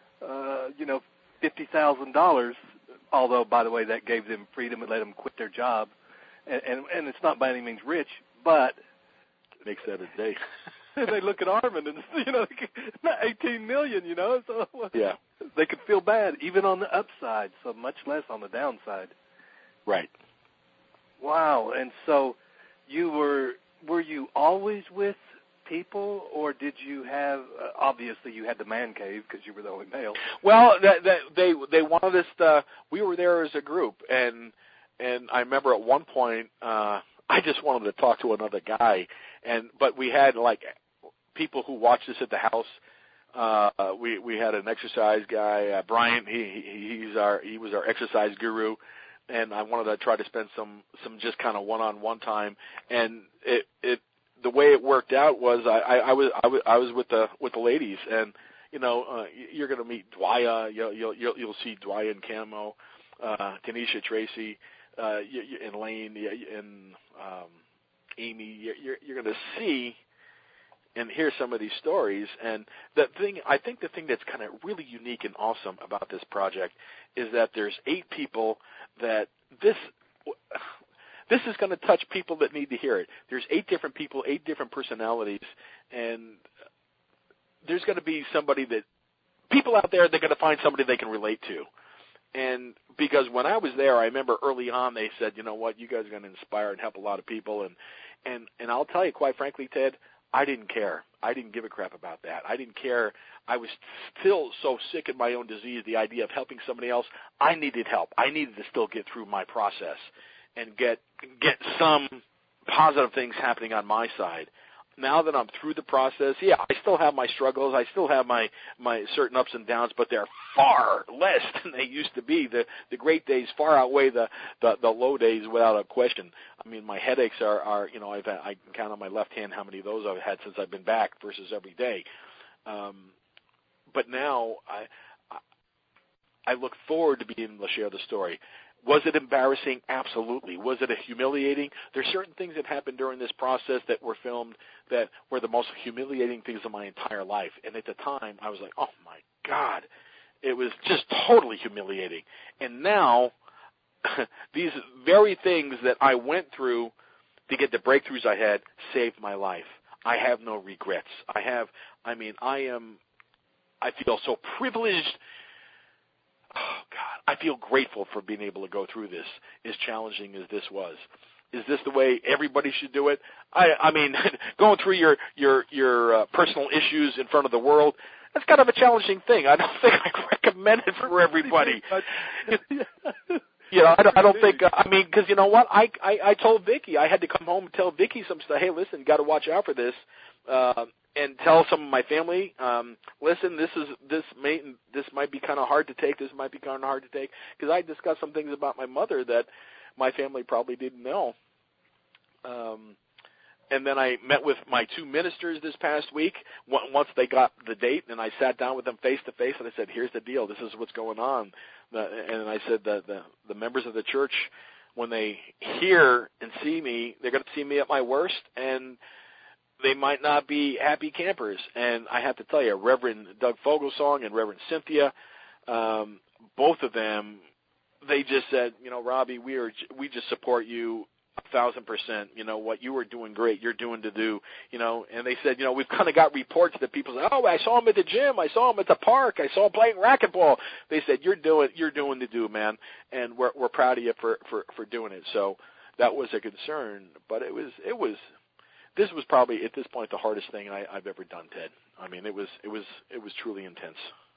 $50,000. Although, by the way, that gave them freedom and let them quit their job. And it's not by any means rich, but it makes that a day. And they look at Armand and, not $18 million, so yeah. They could feel bad, even on the upside, so much less on the downside. Right. Wow. And so were you always with people, or did you have, obviously you had the man cave because you were the only male? Well, they wanted us we were there as a group, and I remember at one point, I just wanted to talk to another guy, but we had like people who watched us at the house. We had an exercise guy, Brian. He was our exercise guru, and I wanted to try to spend some just kind of one-on-one time, and the way it worked out was I was with the ladies, and you're going to meet Dwyer. You'll see Dwyer and Camo, Tanisha, Tracy, and Lane, and Amy. You're going to see and hear some of these stories. And I think the thing that's kind of really unique and awesome about this project is that there's 8 people that this is going to touch people that need to hear it. There's 8 different people, 8 different personalities, and there's going to be people out there, they're going to find somebody they can relate to. And because when I was there, I remember early on they said, you know what, you guys are going to inspire and help a lot of people. And I'll tell you, quite frankly, Ted, I didn't care. I didn't give a crap about that. I didn't care. I was still so sick of my own disease, the idea of helping somebody else. I needed help. I needed to still get through my process and get some positive things happening on my side. Now that I'm through the process, yeah, I still have my struggles. I still have my certain ups and downs, but they're far less than they used to be. The great days far outweigh the low days without a question. I mean, my headaches are you know, I can count on my left hand how many of those I've had since I've been back versus every day. But now I look forward to being able to share the story. Was it embarrassing? Absolutely. Was it humiliating? There's certain things that happened during this process that were filmed that were the most humiliating things of my entire life. And at the time, I was like, oh, my God. It was just totally humiliating. And now, these very things that I went through to get the breakthroughs I had saved my life. I have no regrets. I feel so privileged. Oh, God, I feel grateful for being able to go through this, as challenging as this was. Is this the way everybody should do it? I mean, going through your personal issues in front of the world, that's kind of a challenging thing. I don't think I recommend it for everybody. You know, I don't think, I mean, because you know what? I told Vicki, I had to come home and tell Vicki some stuff. Hey, listen, you got to watch out for this. And tell some of my family, listen, this might be kind of hard to take. This might be kind of hard to take, because I discussed some things about my mother that my family probably didn't know. And then I met with my two ministers this past week once they got the date, and I sat down with them face to face, and I said, here's the deal. This is what's going on. And I said the members of the church, when they hear and see me, they're going to see me at my worst, and they might not be happy campers. And I have to tell you, Reverend Doug Fogelsong and Reverend Cynthia, both of them, they just said, you know, Robbie, we just support you 1,000%. You know, what you were doing great, you're doing to do, you know. And they said, you know, we've kind of got reports that people say, oh, I saw him at the gym, I saw him at the park, I saw him playing racquetball. They said, you're doing to do, man, and we're proud of you for doing it. So that was a concern, but it was. This was probably, at this point, the hardest thing I've ever done, Ted. I mean, it was truly intense.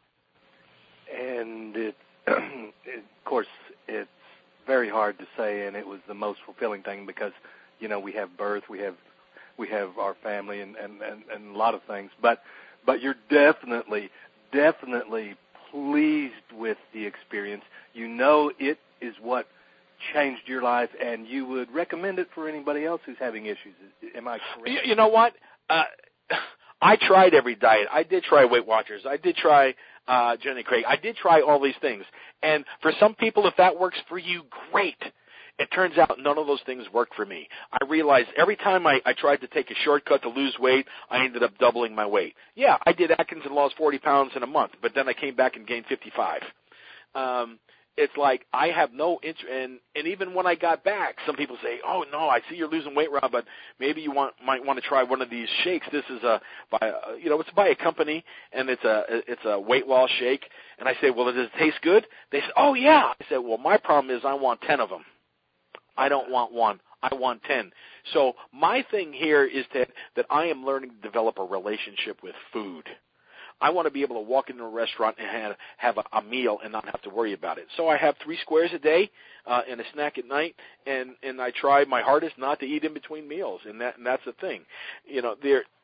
And of course, it's very hard to say, and it was the most fulfilling thing because, you know, we have birth, we have our family, and a lot of things. But you're definitely pleased with the experience. You know, it is what changed your life, and you would recommend it for anybody else who's having issues. Am I correct? You know what? I tried every diet. I did try Weight Watchers. I did try Jenny Craig. I did try all these things. And for some people, if that works for you, great. It turns out none of those things work for me. I realized every time I tried to take a shortcut to lose weight, I ended up doubling my weight. Yeah, I did Atkins and lost 40 pounds in a month, but then I came back and gained 55. It's like I have no interest, and even when I got back, some people say, "Oh no, I see you're losing weight, Rob, but maybe you might want to try one of these shakes. This is it's by a company, and it's a weight loss shake." And I say, "Well, does it taste good?" They say, "Oh yeah." I said, "Well, my problem is I want 10 of them. I don't want one. I want 10." So my thing here is that I am learning to develop a relationship with food. I want to be able to walk into a restaurant and have a meal and not have to worry about it. So I have 3 squares a day and a snack at night, and I try my hardest not to eat in between meals, and that's the thing. You know,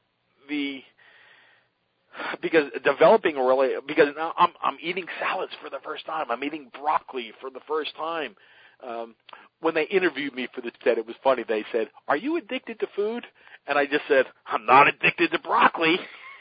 because developing a relationship, because now I'm eating salads for the first time. I'm eating broccoli for the first time. When they interviewed me for this TED, it was funny. They said, "Are you addicted to food?" And I just said, "I'm not addicted to broccoli."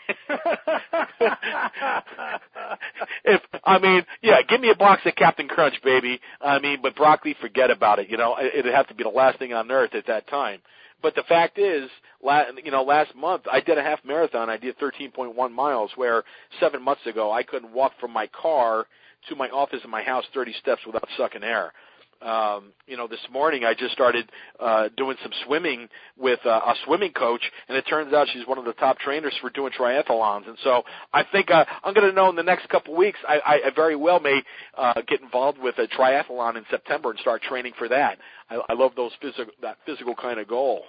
Give me a box of Captain Crunch, baby. But broccoli, forget about it. You know, it'd have to be the last thing on earth at that time. But the fact is, last month I did a half marathon. I did 13.1 miles, where 7 months ago I couldn't walk from my car to my office in my house 30 steps without sucking air. This morning I just started doing some swimming with a swimming coach, and it turns out she's one of the top trainers for doing triathlons. And so I think I'm going to know in the next couple of weeks I very well may get involved with a triathlon in September and start training for that. I love that physical kind of goal.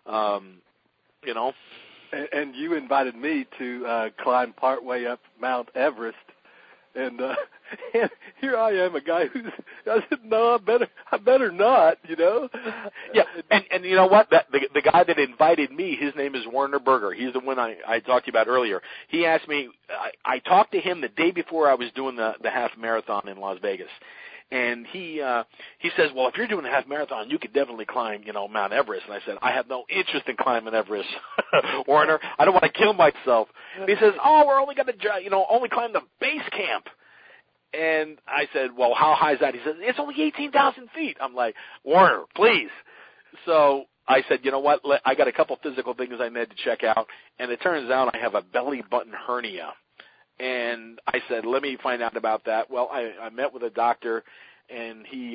And you invited me to climb partway up Mount Everest, and here I am, a guy I said, no, I better not, Yeah, and you know what? The guy that invited me, his name is Werner Berger. He's the one I talked to you about earlier. He asked me, I talked to him the day before I was doing the half marathon in Las Vegas. And he says, well, if you're doing a half marathon, you could definitely climb, Mount Everest. And I said, I have no interest in climbing Everest, Werner. I don't want to kill myself. And he says, oh, we're only going to, only climb the base camp. And I said, well, how high is that? He says, it's only 18,000 feet. I'm like, Werner, please. So I said, you know what? I got a couple physical things I need to check out. And it turns out I have a belly button hernia. And I said, let me find out about that. Well, I met with a doctor, and he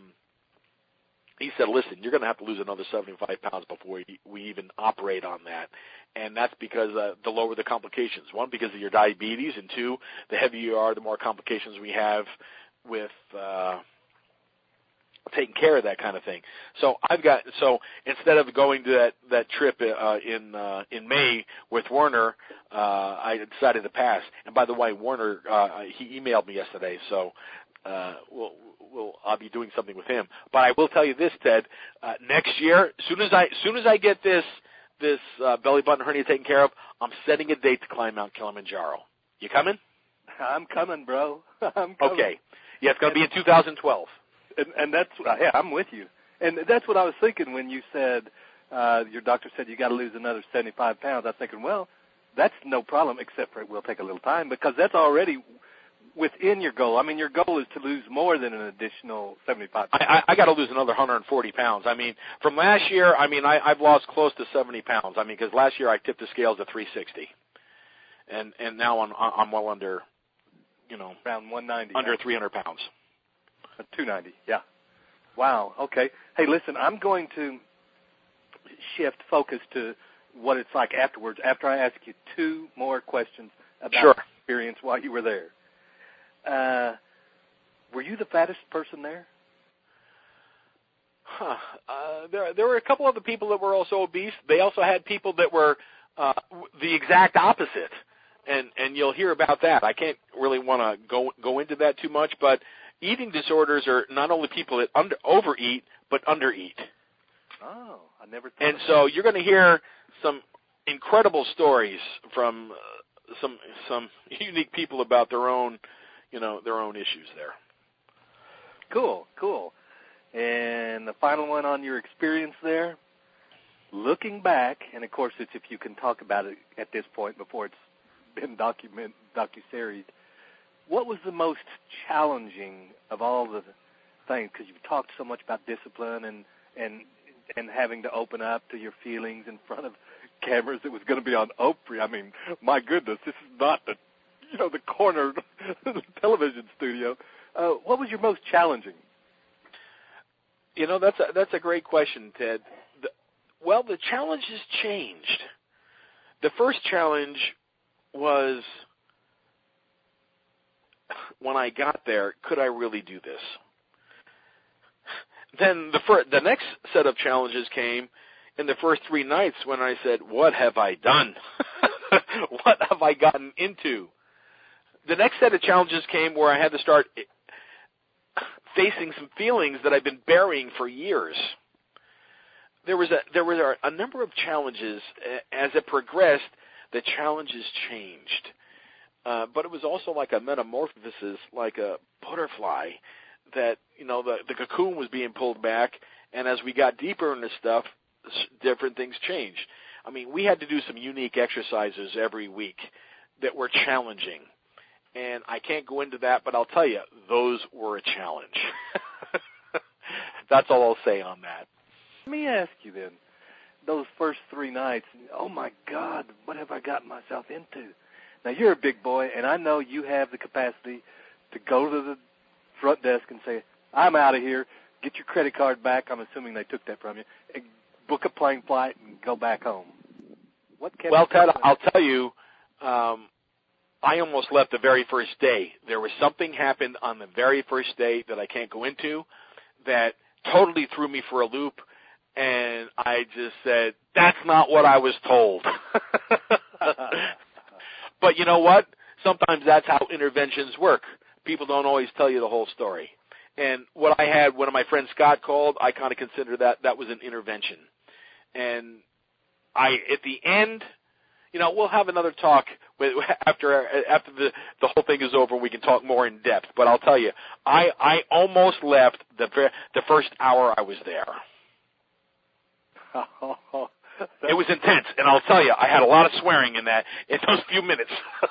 said, listen, you're going to have to lose another 75 pounds before we even operate on that. And that's because the lower the complications. One, because of your diabetes, and two, the heavier you are, the more complications we have with taking care of that kind of thing. So instead of going to that trip in May with Werner, I decided to pass. And by the way, Werner he emailed me yesterday, so I'll be doing something with him. But I will tell you this, Ted, next year, soon as I get this belly button hernia taken care of, I'm setting a date to climb Mount Kilimanjaro. You coming? I'm coming, bro. I'm coming. Okay. Yeah, it's going to be in 2012. And that's, yeah, I'm with you. And that's what I was thinking when you said, your doctor said you got to lose another 75 pounds. I was thinking, well, that's no problem, except for it will take a little time, because that's already within your goal. I mean, your goal is to lose more than an additional 75 pounds. I got to lose another 140 pounds. I mean, from last year, I've lost close to 70 pounds. I mean, because last year I tipped the scales at 360. And now I'm well under, around 190. Under 300 pounds. 290, yeah. Wow, okay. Hey, listen, I'm going to shift focus to what it's like afterwards, after I ask you two more questions about your experience while you were there. Were you the fattest person there? There were a couple other people that were also obese. They also had people that were the exact opposite, and you'll hear about that. I can't really want to go into that too much, but eating disorders are not only people that overeat, but undereat. Oh, I never thought And so you're going to hear some incredible stories from some unique people about their own issues there. Cool. And the final one on your experience there, looking back, and of course it's if you can talk about it at this point before it's been docu-series, what was the most challenging of all the things? Because you've talked so much about discipline and having to open up to your feelings in front of cameras that was going to be on Oprah. I mean, my goodness, this is not the corner television studio. What was your most challenging? That's a great question, Ted. The challenge has changed. The first challenge was when I got there, could I really do this? Then the next set of challenges came in the first 3 nights when I said, what have I done? What have I gotten into? The next set of challenges came where I had to start facing some feelings that I've been burying for years. There was a number of challenges. As it progressed, the challenges changed. But it was also like a metamorphosis, like a butterfly, that, the cocoon was being pulled back, and as we got deeper into stuff, different things changed. I mean, we had to do some unique exercises every week that were challenging. And I can't go into that, but I'll tell you, those were a challenge. That's all I'll say on that. Let me ask you then, those first 3 nights, oh my God, what have I gotten myself into? Now, you're a big boy, and I know you have the capacity to go to the front desk and say, I'm out of here, get your credit card back. I'm assuming they took that from you. And book a plane flight and go back home. What kept Well, you Ted, going? I'll tell you, I almost left the very first day. There was something happened on the very first day that I can't go into that totally threw me for a loop, and I just said, that's not what I was told. But you know what? Sometimes that's how interventions work. People don't always tell you the whole story. And what I had, one of my friends, Scott, called, I kind of consider that was an intervention. And at the end, we'll have another talk after the whole thing is over. We can talk more in depth. But I'll tell you, I almost left the first hour I was there. It was intense, and I'll tell you, I had a lot of swearing in those few minutes.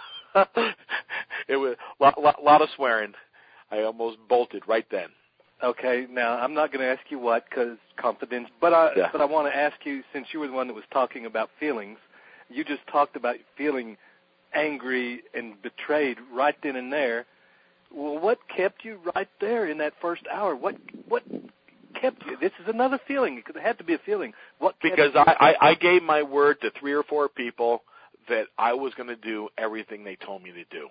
It was a lot of swearing. I almost bolted right then. Okay, now I'm not going to ask you what, because confidence. But I want to ask you, since you were the one that was talking about feelings, you just talked about feeling angry and betrayed right then and there. Well, what kept you right there in that first hour? What kept you? This is another feeling. It had to be a feeling. What kept because you? I gave my word to 3 or 4 people that I was going to do everything they told me to do.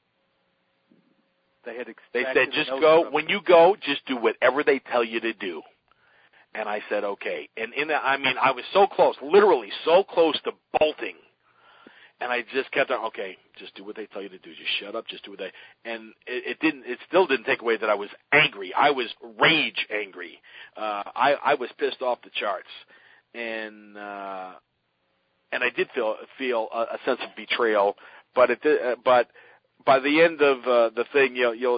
They said, just go. When you go, just do whatever they tell you to do. And I said, okay. And I was so close, literally so close to bolting. And I just kept on, okay, just do what they tell you to do. Just shut up. Just do what they. And it still didn't take away that I was angry. I was rage angry. I was pissed off the charts. And I did feel a sense of betrayal. But by the end of the thing,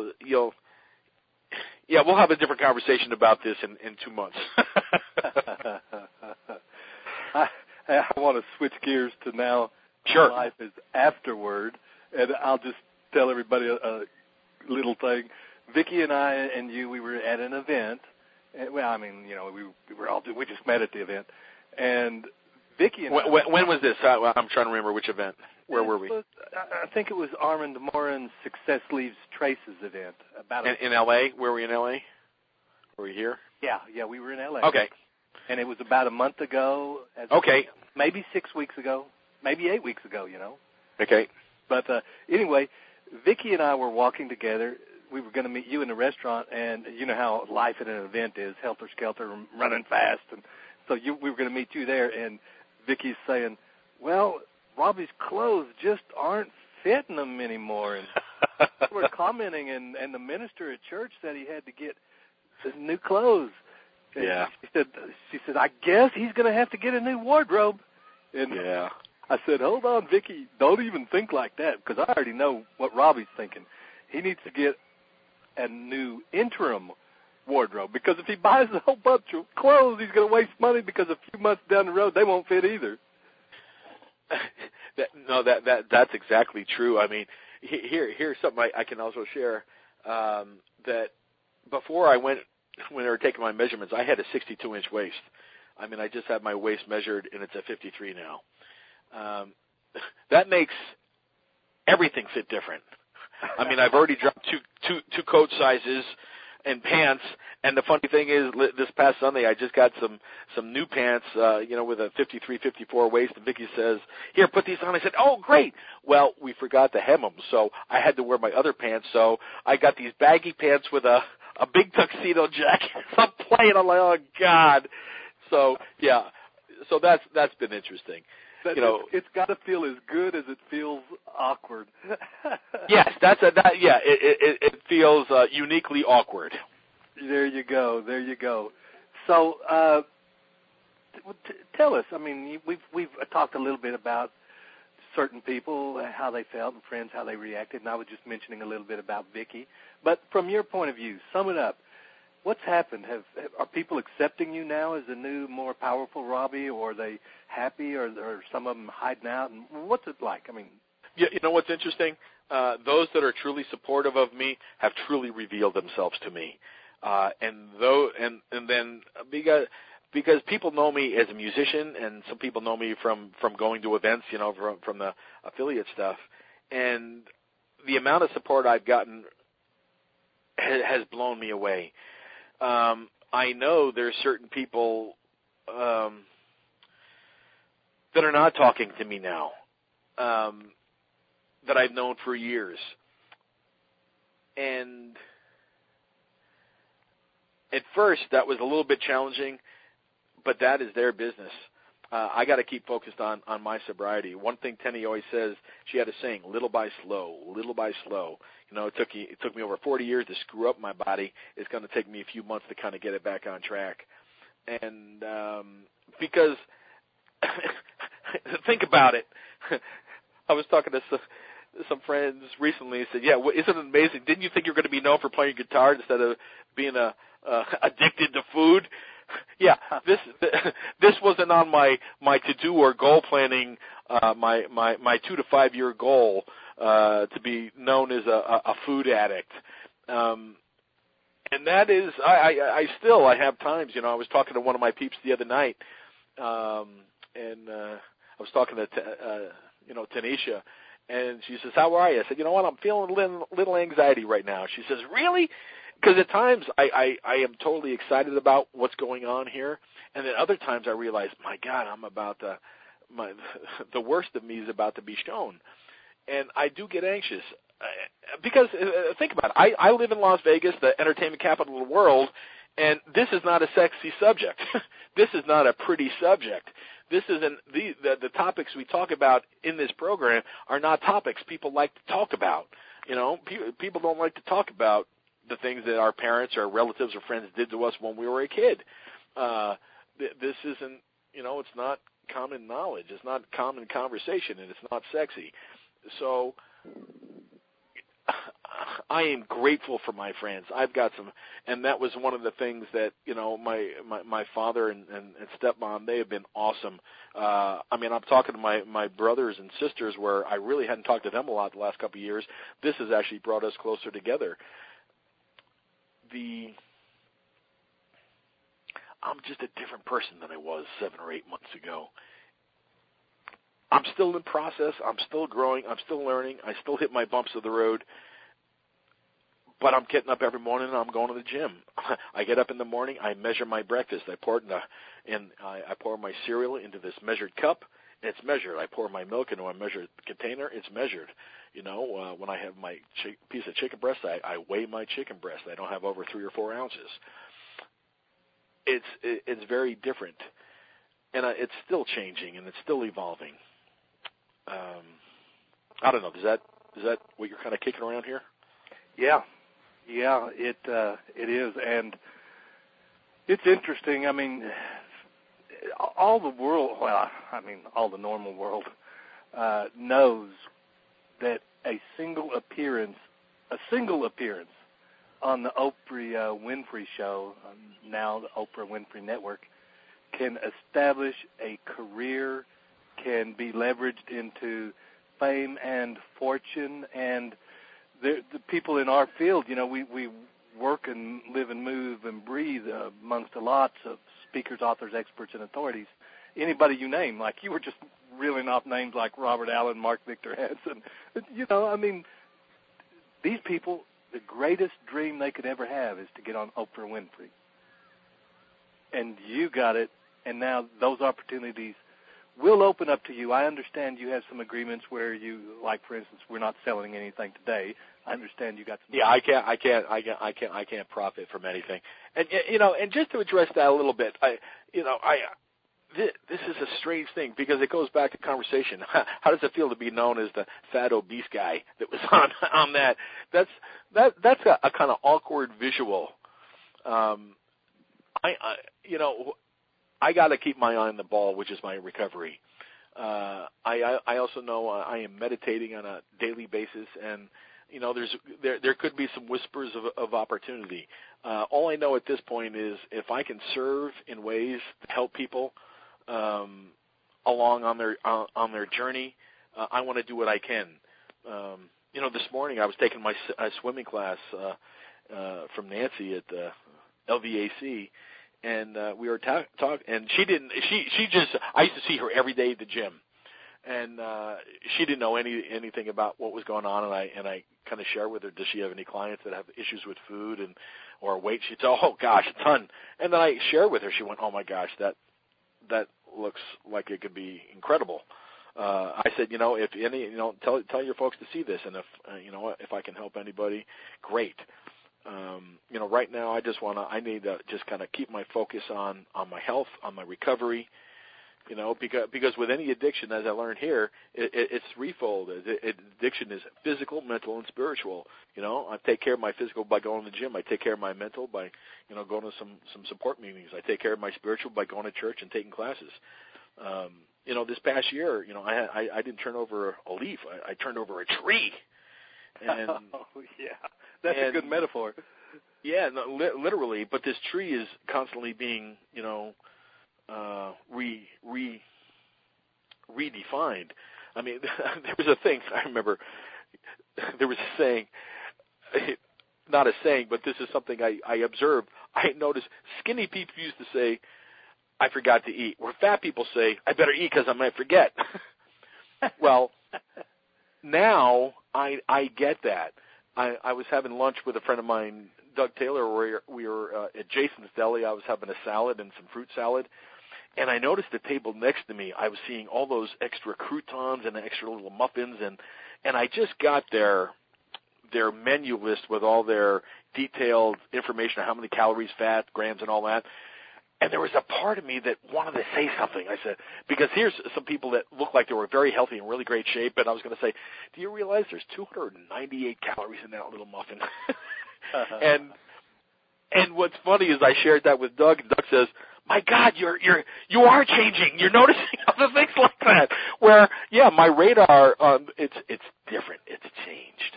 we'll have a different conversation about this in 2 months. I want to switch gears to now. Sure. Life is afterward, and I'll just tell everybody a little thing. Vicki and I and you, we were at an event. And, we just met at the event, and Vicki and when was this? I'm trying to remember which event. Where were we? I think it was Armand Morin's Success Leaves Traces event. In L.A.? Were we in L.A.? Were we here? Yeah, we were in L.A. Okay. And it was about a month ago. Okay. Maybe 6 weeks ago. Maybe 8 weeks ago, Okay. But anyway, Vicki and I were walking together. We were going to meet you in the restaurant, and you know how life at an event is, helter-skelter, running fast. And so we were going to meet you there, and Vicki's saying, well, Robbie's clothes just aren't fitting him anymore. And we're commenting, and the minister at church said he had to get new clothes. And yeah. She said, I guess he's going to have to get a new wardrobe. And yeah. I said, hold on, Vicki, don't even think like that, because I already know what Robbie's thinking. He needs to get a new interim wardrobe, because if he buys a whole bunch of clothes, he's going to waste money, because a few months down the road, they won't fit either. That's exactly true. I mean, here's something I can also share, that before I went, when they were taking my measurements, I had a 62-inch waist. I mean, I just had my waist measured, and it's at 53 now. That makes everything fit different. I mean, I've already dropped two coat sizes and pants, and the funny thing is, this past Sunday I just got some new pants, with a 53, 54 waist, and Vicki says, here, put these on. I said, oh, great. Well, we forgot to hem them, so I had to wear my other pants, so I got these baggy pants with a big tuxedo jacket. I'm playing, I'm like, oh, God. So, yeah, so that's been interesting. It's got to feel as good as it feels awkward. Yes, it feels uniquely awkward. There you go. So, tell us. I mean, we've talked a little bit about certain people, how they felt, and friends, how they reacted, and I was just mentioning a little bit about Vicki. But from your point of view, sum it up. What's happened? Are people accepting you now as a new, more powerful Robbie, or are they happy, or some of them hiding out? And what's it like? I mean, you know what's interesting? Those that are truly supportive of me have truly revealed themselves to me, and then because people know me as a musician, and some people know me from going to events, from the affiliate stuff, and the amount of support I've gotten has blown me away. I know there's certain people that are not talking to me now, that I've known for years. And at first, that was a little bit challenging, but that is their business. I got to keep focused on my sobriety. One thing Tenny always says, she had a saying, little by slow, little by slow. You know, it took me over 40 years to screw up my body. It's going to take me a few months to kind of get it back on track. And because think about it. I was talking to some friends recently and said, yeah, isn't it amazing? Didn't you think you were going to be known for playing guitar instead of being addicted to food? Yeah, this wasn't on my to-do or goal planning, my 2 to 5 year goal to be known as a food addict. And that is, I still have times, you know, I was talking to one of my peeps the other night, and I was talking to, Tanisha, and she says, how are you? I said, you know what, I'm feeling a little anxiety right now. She says, really? Because at times I am totally excited about what's going on here, and then other times I realize, my God, I'm about the worst of me is about to be shown. And I do get anxious. Because think about it. I live in Las Vegas, the entertainment capital of the world, and this is not a sexy subject. This is not a pretty subject. This isn't the topics we talk about in this program are not topics people like to talk about. You know, people don't like to talk about the things that our parents or relatives or friends did to us when we were a kid. This isn't, it's not common knowledge. It's not common conversation, and it's not sexy. So I am grateful for my friends. I've got some, and that was one of the things that, my father and stepmom, they have been awesome. I'm talking to my brothers and sisters where I really hadn't talked to them a lot the last couple of years. This has actually brought us closer together. I'm just a different person than I was 7 or 8 months ago. I'm still in process. I'm still growing. I'm still learning. I still hit my bumps of the road. But I'm getting up every morning and I'm going to the gym. I get up in the morning. I measure my breakfast. I pour my cereal into this measured cup. It's measured. I pour my milk into a measured container. It's measured. When I have my piece of chicken breast, I weigh my chicken breast. I don't have over 3 or 4 ounces. It's very different, and it's still changing and it's still evolving. I don't know. Is that what you're kind of kicking around here? Yeah, it is, and it's interesting. I mean, all the world, all the normal world knows that a single appearance on the Oprah Winfrey Show, now the Oprah Winfrey Network, can establish a career, can be leveraged into fame and fortune, and the people in our field, we work and live and move and breathe amongst lots of speakers, authors, experts, and authorities. Anybody you name, like you were just reeling off names like Robert Allen, Mark Victor Hansen. These people, the greatest dream they could ever have is to get on Oprah Winfrey. And you got it, and now those opportunities will open up to you. I understand you have some agreements where you, like for instance, we're not selling anything today. I understand you got some. Yeah, I can't profit from anything. And just to address that a little bit, this is a strange thing because it goes back to conversation. How does it feel to be known as the fat obese guy that was on that? That's a kind of awkward visual. I got to keep my eye on the ball, which is my recovery. I also know I am meditating on a daily basis, and there could be some whispers of opportunity. All I know at this point is if I can serve in ways to help people along on their journey, I want to do what I can. This morning I was taking my swimming class from Nancy at the LVAC. And we were talking, and she just, I used to see her every day at the gym. And she didn't know anything about what was going on, and I kind of shared with her, does she have any clients that have issues with food or weight? She'd say, oh gosh, a ton. And then I shared with her. She went, oh my gosh, that looks like it could be incredible. I said, if any, tell your folks to see this, and if if I can help anybody, great. Right now I need to just kind of keep my focus on my health, on my recovery. Because with any addiction, as I learned here, it's threefold. Addiction is physical, mental, and spiritual. I take care of my physical by going to the gym. I take care of my mental by, going to some support meetings. I take care of my spiritual by going to church and taking classes. This past year, I didn't turn over a leaf. I turned over a tree. And, oh, yeah. That's a good metaphor. Yeah, no, literally. But this tree is constantly being, redefined. I mean, there was a thing, I remember, there was a saying, not a saying, but this is something I observed. I noticed skinny people used to say, I forgot to eat, where fat people say, I better eat because I might forget. Well, now I get that. I was having lunch with a friend of mine, Doug Taylor, where we were at Jason's Deli. I was having a salad and some fruit salad. And I noticed the table next to me, I was seeing all those extra croutons and extra little muffins, and I just got their menu list with all their detailed information on how many calories, fat, grams, and all that. And there was a part of me that wanted to say something. I said, because here's some people that look like they were very healthy and really great shape, and I was going to say, do you realize there's 298 calories in that little muffin? And what's funny is I shared that with Doug, and Doug says, my God, you are changing. You're noticing other things like that. Where, yeah, my radar, it's different. It's changed.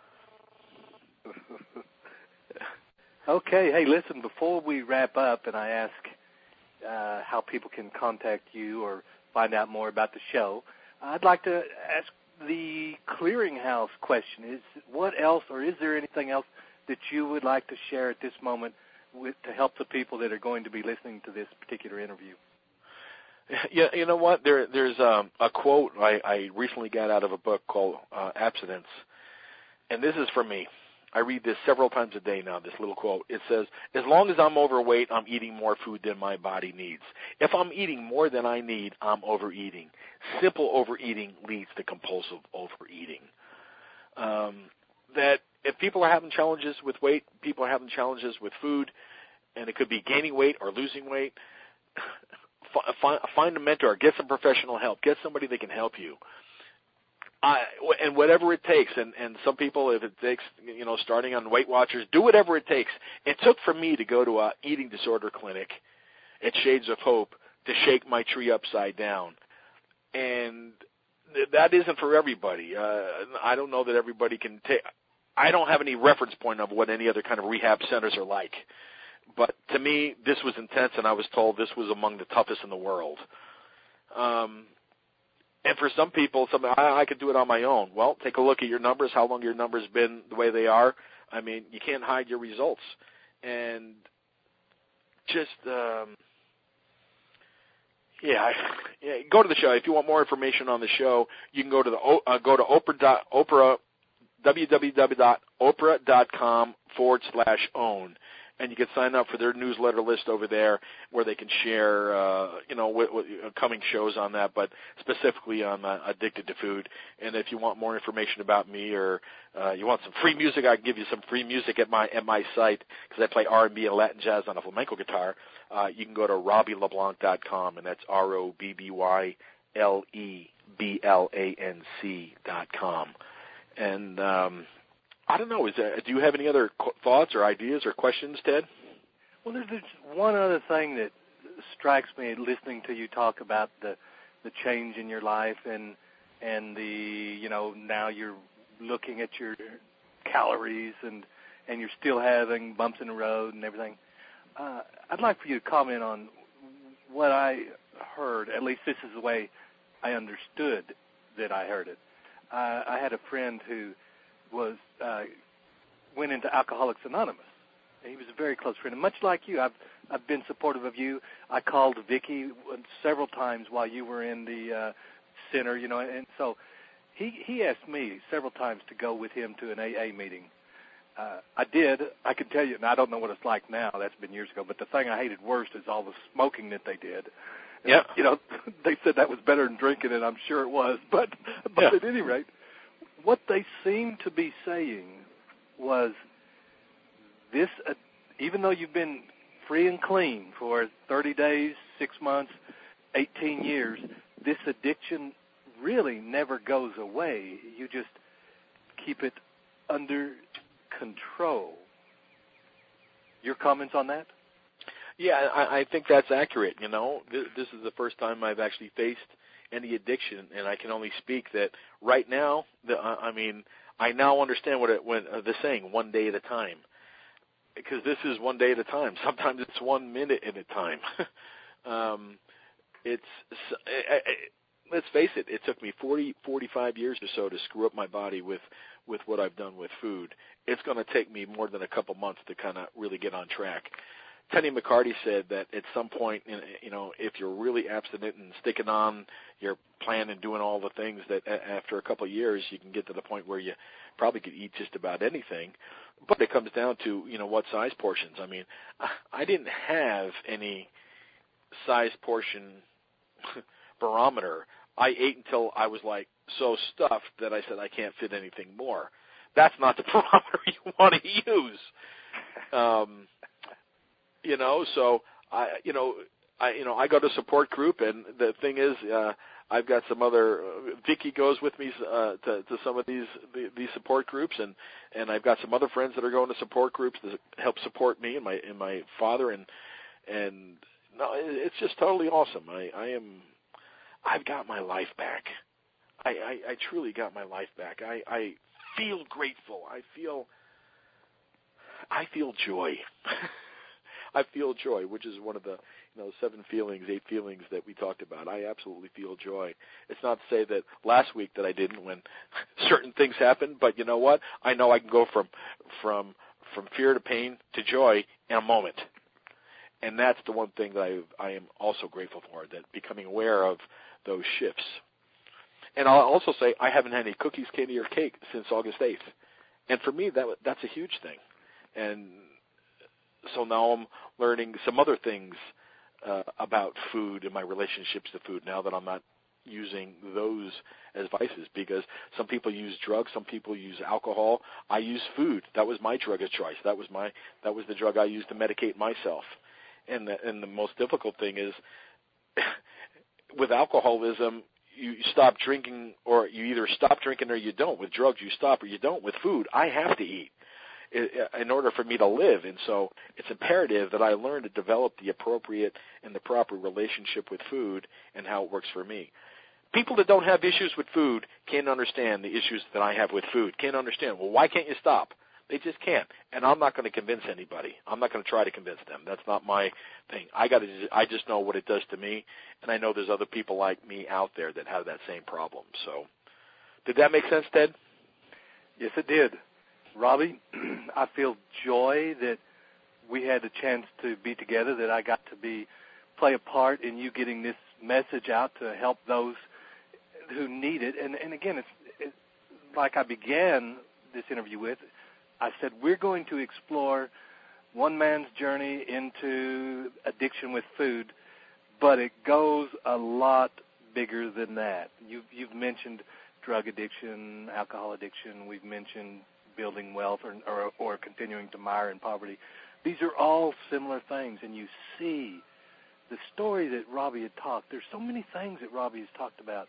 Okay. Hey, listen, before we wrap up and I ask how people can contact you or find out more about the show, I'd like to ask the clearinghouse question. What else, or is there anything else that you would like to share at this moment to help the people that are going to be listening to this particular interview? Yeah, you know what? There's a quote I recently got out of a book called Abstinence, and this is for me. I read this several times a day now, this little quote. It says, as long as I'm overweight, I'm eating more food than my body needs. If I'm eating more than I need, I'm overeating. Simple overeating leads to compulsive overeating. That if people are having challenges with weight, people are having challenges with food, and it could be gaining weight or losing weight, find a mentor, get some professional help, get somebody that can help you. And whatever it takes, and some people, if it takes, starting on Weight Watchers, do whatever it takes. It took for me to go to a eating disorder clinic at Shades of Hope to shake my tree upside down. And that isn't for everybody. I don't know that everybody can take. I don't have any reference point of what any other kind of rehab centers are like. But to me, this was intense, and I was told this was among the toughest in the world. And for some people, I could do it on my own. Well, take a look at your numbers, how long your numbers been the way they are. I mean, you can't hide your results. And just, go to the show. If you want more information on the show, you can go to Oprah, www.oprah.com/own. And you can sign up for their newsletter list over there where they can share, coming shows on that, but specifically on Addicted to Food. And if you want more information about me or you want some free music, I can give you some free music at my site because I play R&B and Latin jazz on a flamenco guitar. You can go to RobbieLeBlanc.com, and that's RobbieLeBlanc.com. And I don't know. Do you have any other thoughts or ideas or questions, Ted? Well, there's one other thing that strikes me listening to you talk about the change in your life and the now you're looking at your calories and you're still having bumps in the road and everything. I'd like for you to comment on what I heard. At least this is the way I understood that I heard it. I had a friend who went into Alcoholics Anonymous. He was a very close friend, and much like you, I've been supportive of you. I called Vicki several times while you were in the center, and so he asked me several times to go with him to an AA meeting. I did. I can tell you, and I don't know what it's like now. That's been years ago. But the thing I hated worst is all the smoking that they did. Yeah. They said that was better than drinking, and I'm sure it was. But at any rate, what they seemed to be saying was this, even though you've been free and clean for 30 days, 6 months, 18 years, this addiction really never goes away. You just keep it under control. Your comments on that? Yeah, I think that's accurate. This is the first time I've actually faced any addiction, and I can only speak that right now. I now understand when the saying "one day at a time," because this is one day at a time. Sometimes it's 1 minute at a time. Let's face it. It took me 45 years or so to screw up my body with what I've done with food. It's going to take me more than a couple months to kind of really get on track. Tony McCarty said that at some point, if you're really abstinent and sticking on your plan and doing all the things, that after a couple of years you can get to the point where you probably could eat just about anything. But it comes down to, what size portions. I didn't have any size portion barometer. I ate until I was so stuffed that I said I can't fit anything more. That's not the barometer you want to use. So I go to support group, and the thing is, I've got some other. Vicky goes with me to some of these support groups, and I've got some other friends that are going to support groups to help support me and my father, and no, it's just totally awesome. I've got my life back. I truly got my life back. I feel grateful. I feel joy. I feel joy, which is one of the 8 feelings that we talked about. I absolutely feel joy. It's not to say that last week that I didn't when certain things happened, but you know what? I know I can go from fear to pain to joy in a moment. And that's the one thing that I am also grateful for, that becoming aware of those shifts. And I'll also say I haven't had any cookies, candy, or cake since August 8th. And for me, that's a huge thing. And so now I'm learning some other things about food and my relationships to food now that I'm not using those as vices, because some people use drugs, some people use alcohol. I use food. That was my drug of choice. That was the drug I used to medicate myself. And the most difficult thing is with alcoholism, you stop drinking, or you either stop drinking or you don't. With drugs, you stop or you don't. With food, I have to eat in order for me to live. And so it's imperative that I learn to develop the appropriate and the proper relationship with food and how it works for me. People that don't have issues with food can't understand the issues that I have with food, can't understand, well, why can't you stop? They just can't. And I'm not going to convince anybody. I'm not going to try to convince them. That's not my thing. I just know what it does to me, and I know there's other people like me out there that have that same problem. So did that make sense, Ted? Yes, it did. Robbie, I feel joy that we had a chance to be together, that I got to play a part in you getting this message out to help those who need it. And again, it's like I began this interview with, I said we're going to explore one man's journey into addiction with food, but it goes a lot bigger than that. You've mentioned drug addiction, alcohol addiction. We've mentioned building wealth or continuing to mire in poverty. These are all similar things, and you see the story that Robbie had talked. There's so many things that Robbie has talked about.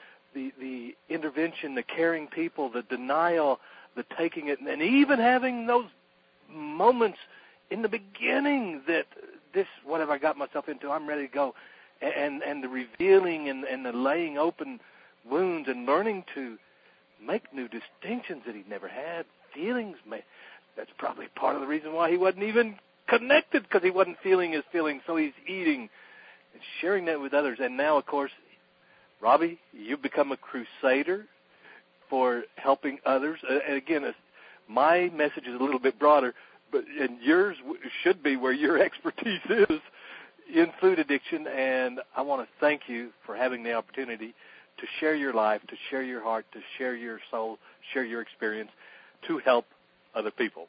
The intervention, the caring people, the denial, the taking it, and even having those moments in the beginning that this, what have I got myself into? I'm ready to go. And the revealing and the laying open wounds and learning to make new distinctions that he'd never had, feelings. That's probably part of the reason why he wasn't even connected, because he wasn't feeling his feelings, so he's eating and sharing that with others. And now, of course, Robbie, you've become a crusader for helping others. And again, my message is a little bit broader, and yours should be where your expertise is in food addiction. And I want to thank you for having the opportunity to share your life, to share your heart, to share your soul, share your experience, to help other people.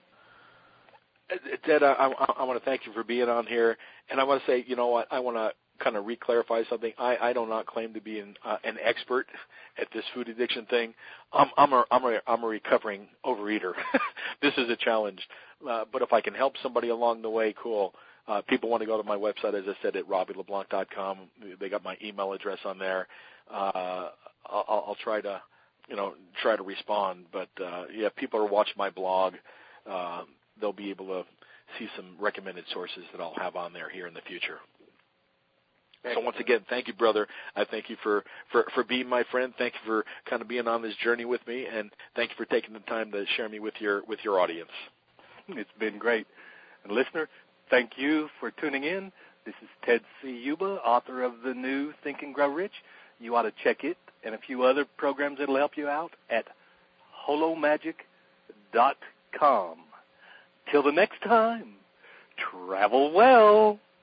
Ted, I want to thank you for being on here, and I want to say, you know what, I want to kind of re-clarify something. I do not claim to be an expert at this food addiction thing. I'm a recovering overeater. This is a challenge, but if I can help somebody along the way, cool. People want to go to my website, as I said, at RobbieLeBlanc.com. They got my email address on there. I'll try to respond. But yeah, people are watching my blog. They'll be able to see some recommended sources that I'll have on there here in the future. So once again, thank you, brother. I thank you for being my friend. Thank you for kind of being on this journey with me, and thank you for taking the time to share me with your audience. It's been great. And listener, thank you for tuning in. This is Ted C. Yuba, author of the new Think and Grow Rich. You ought to check it and a few other programs that will help you out at holomagic.com. Till the next time, travel well.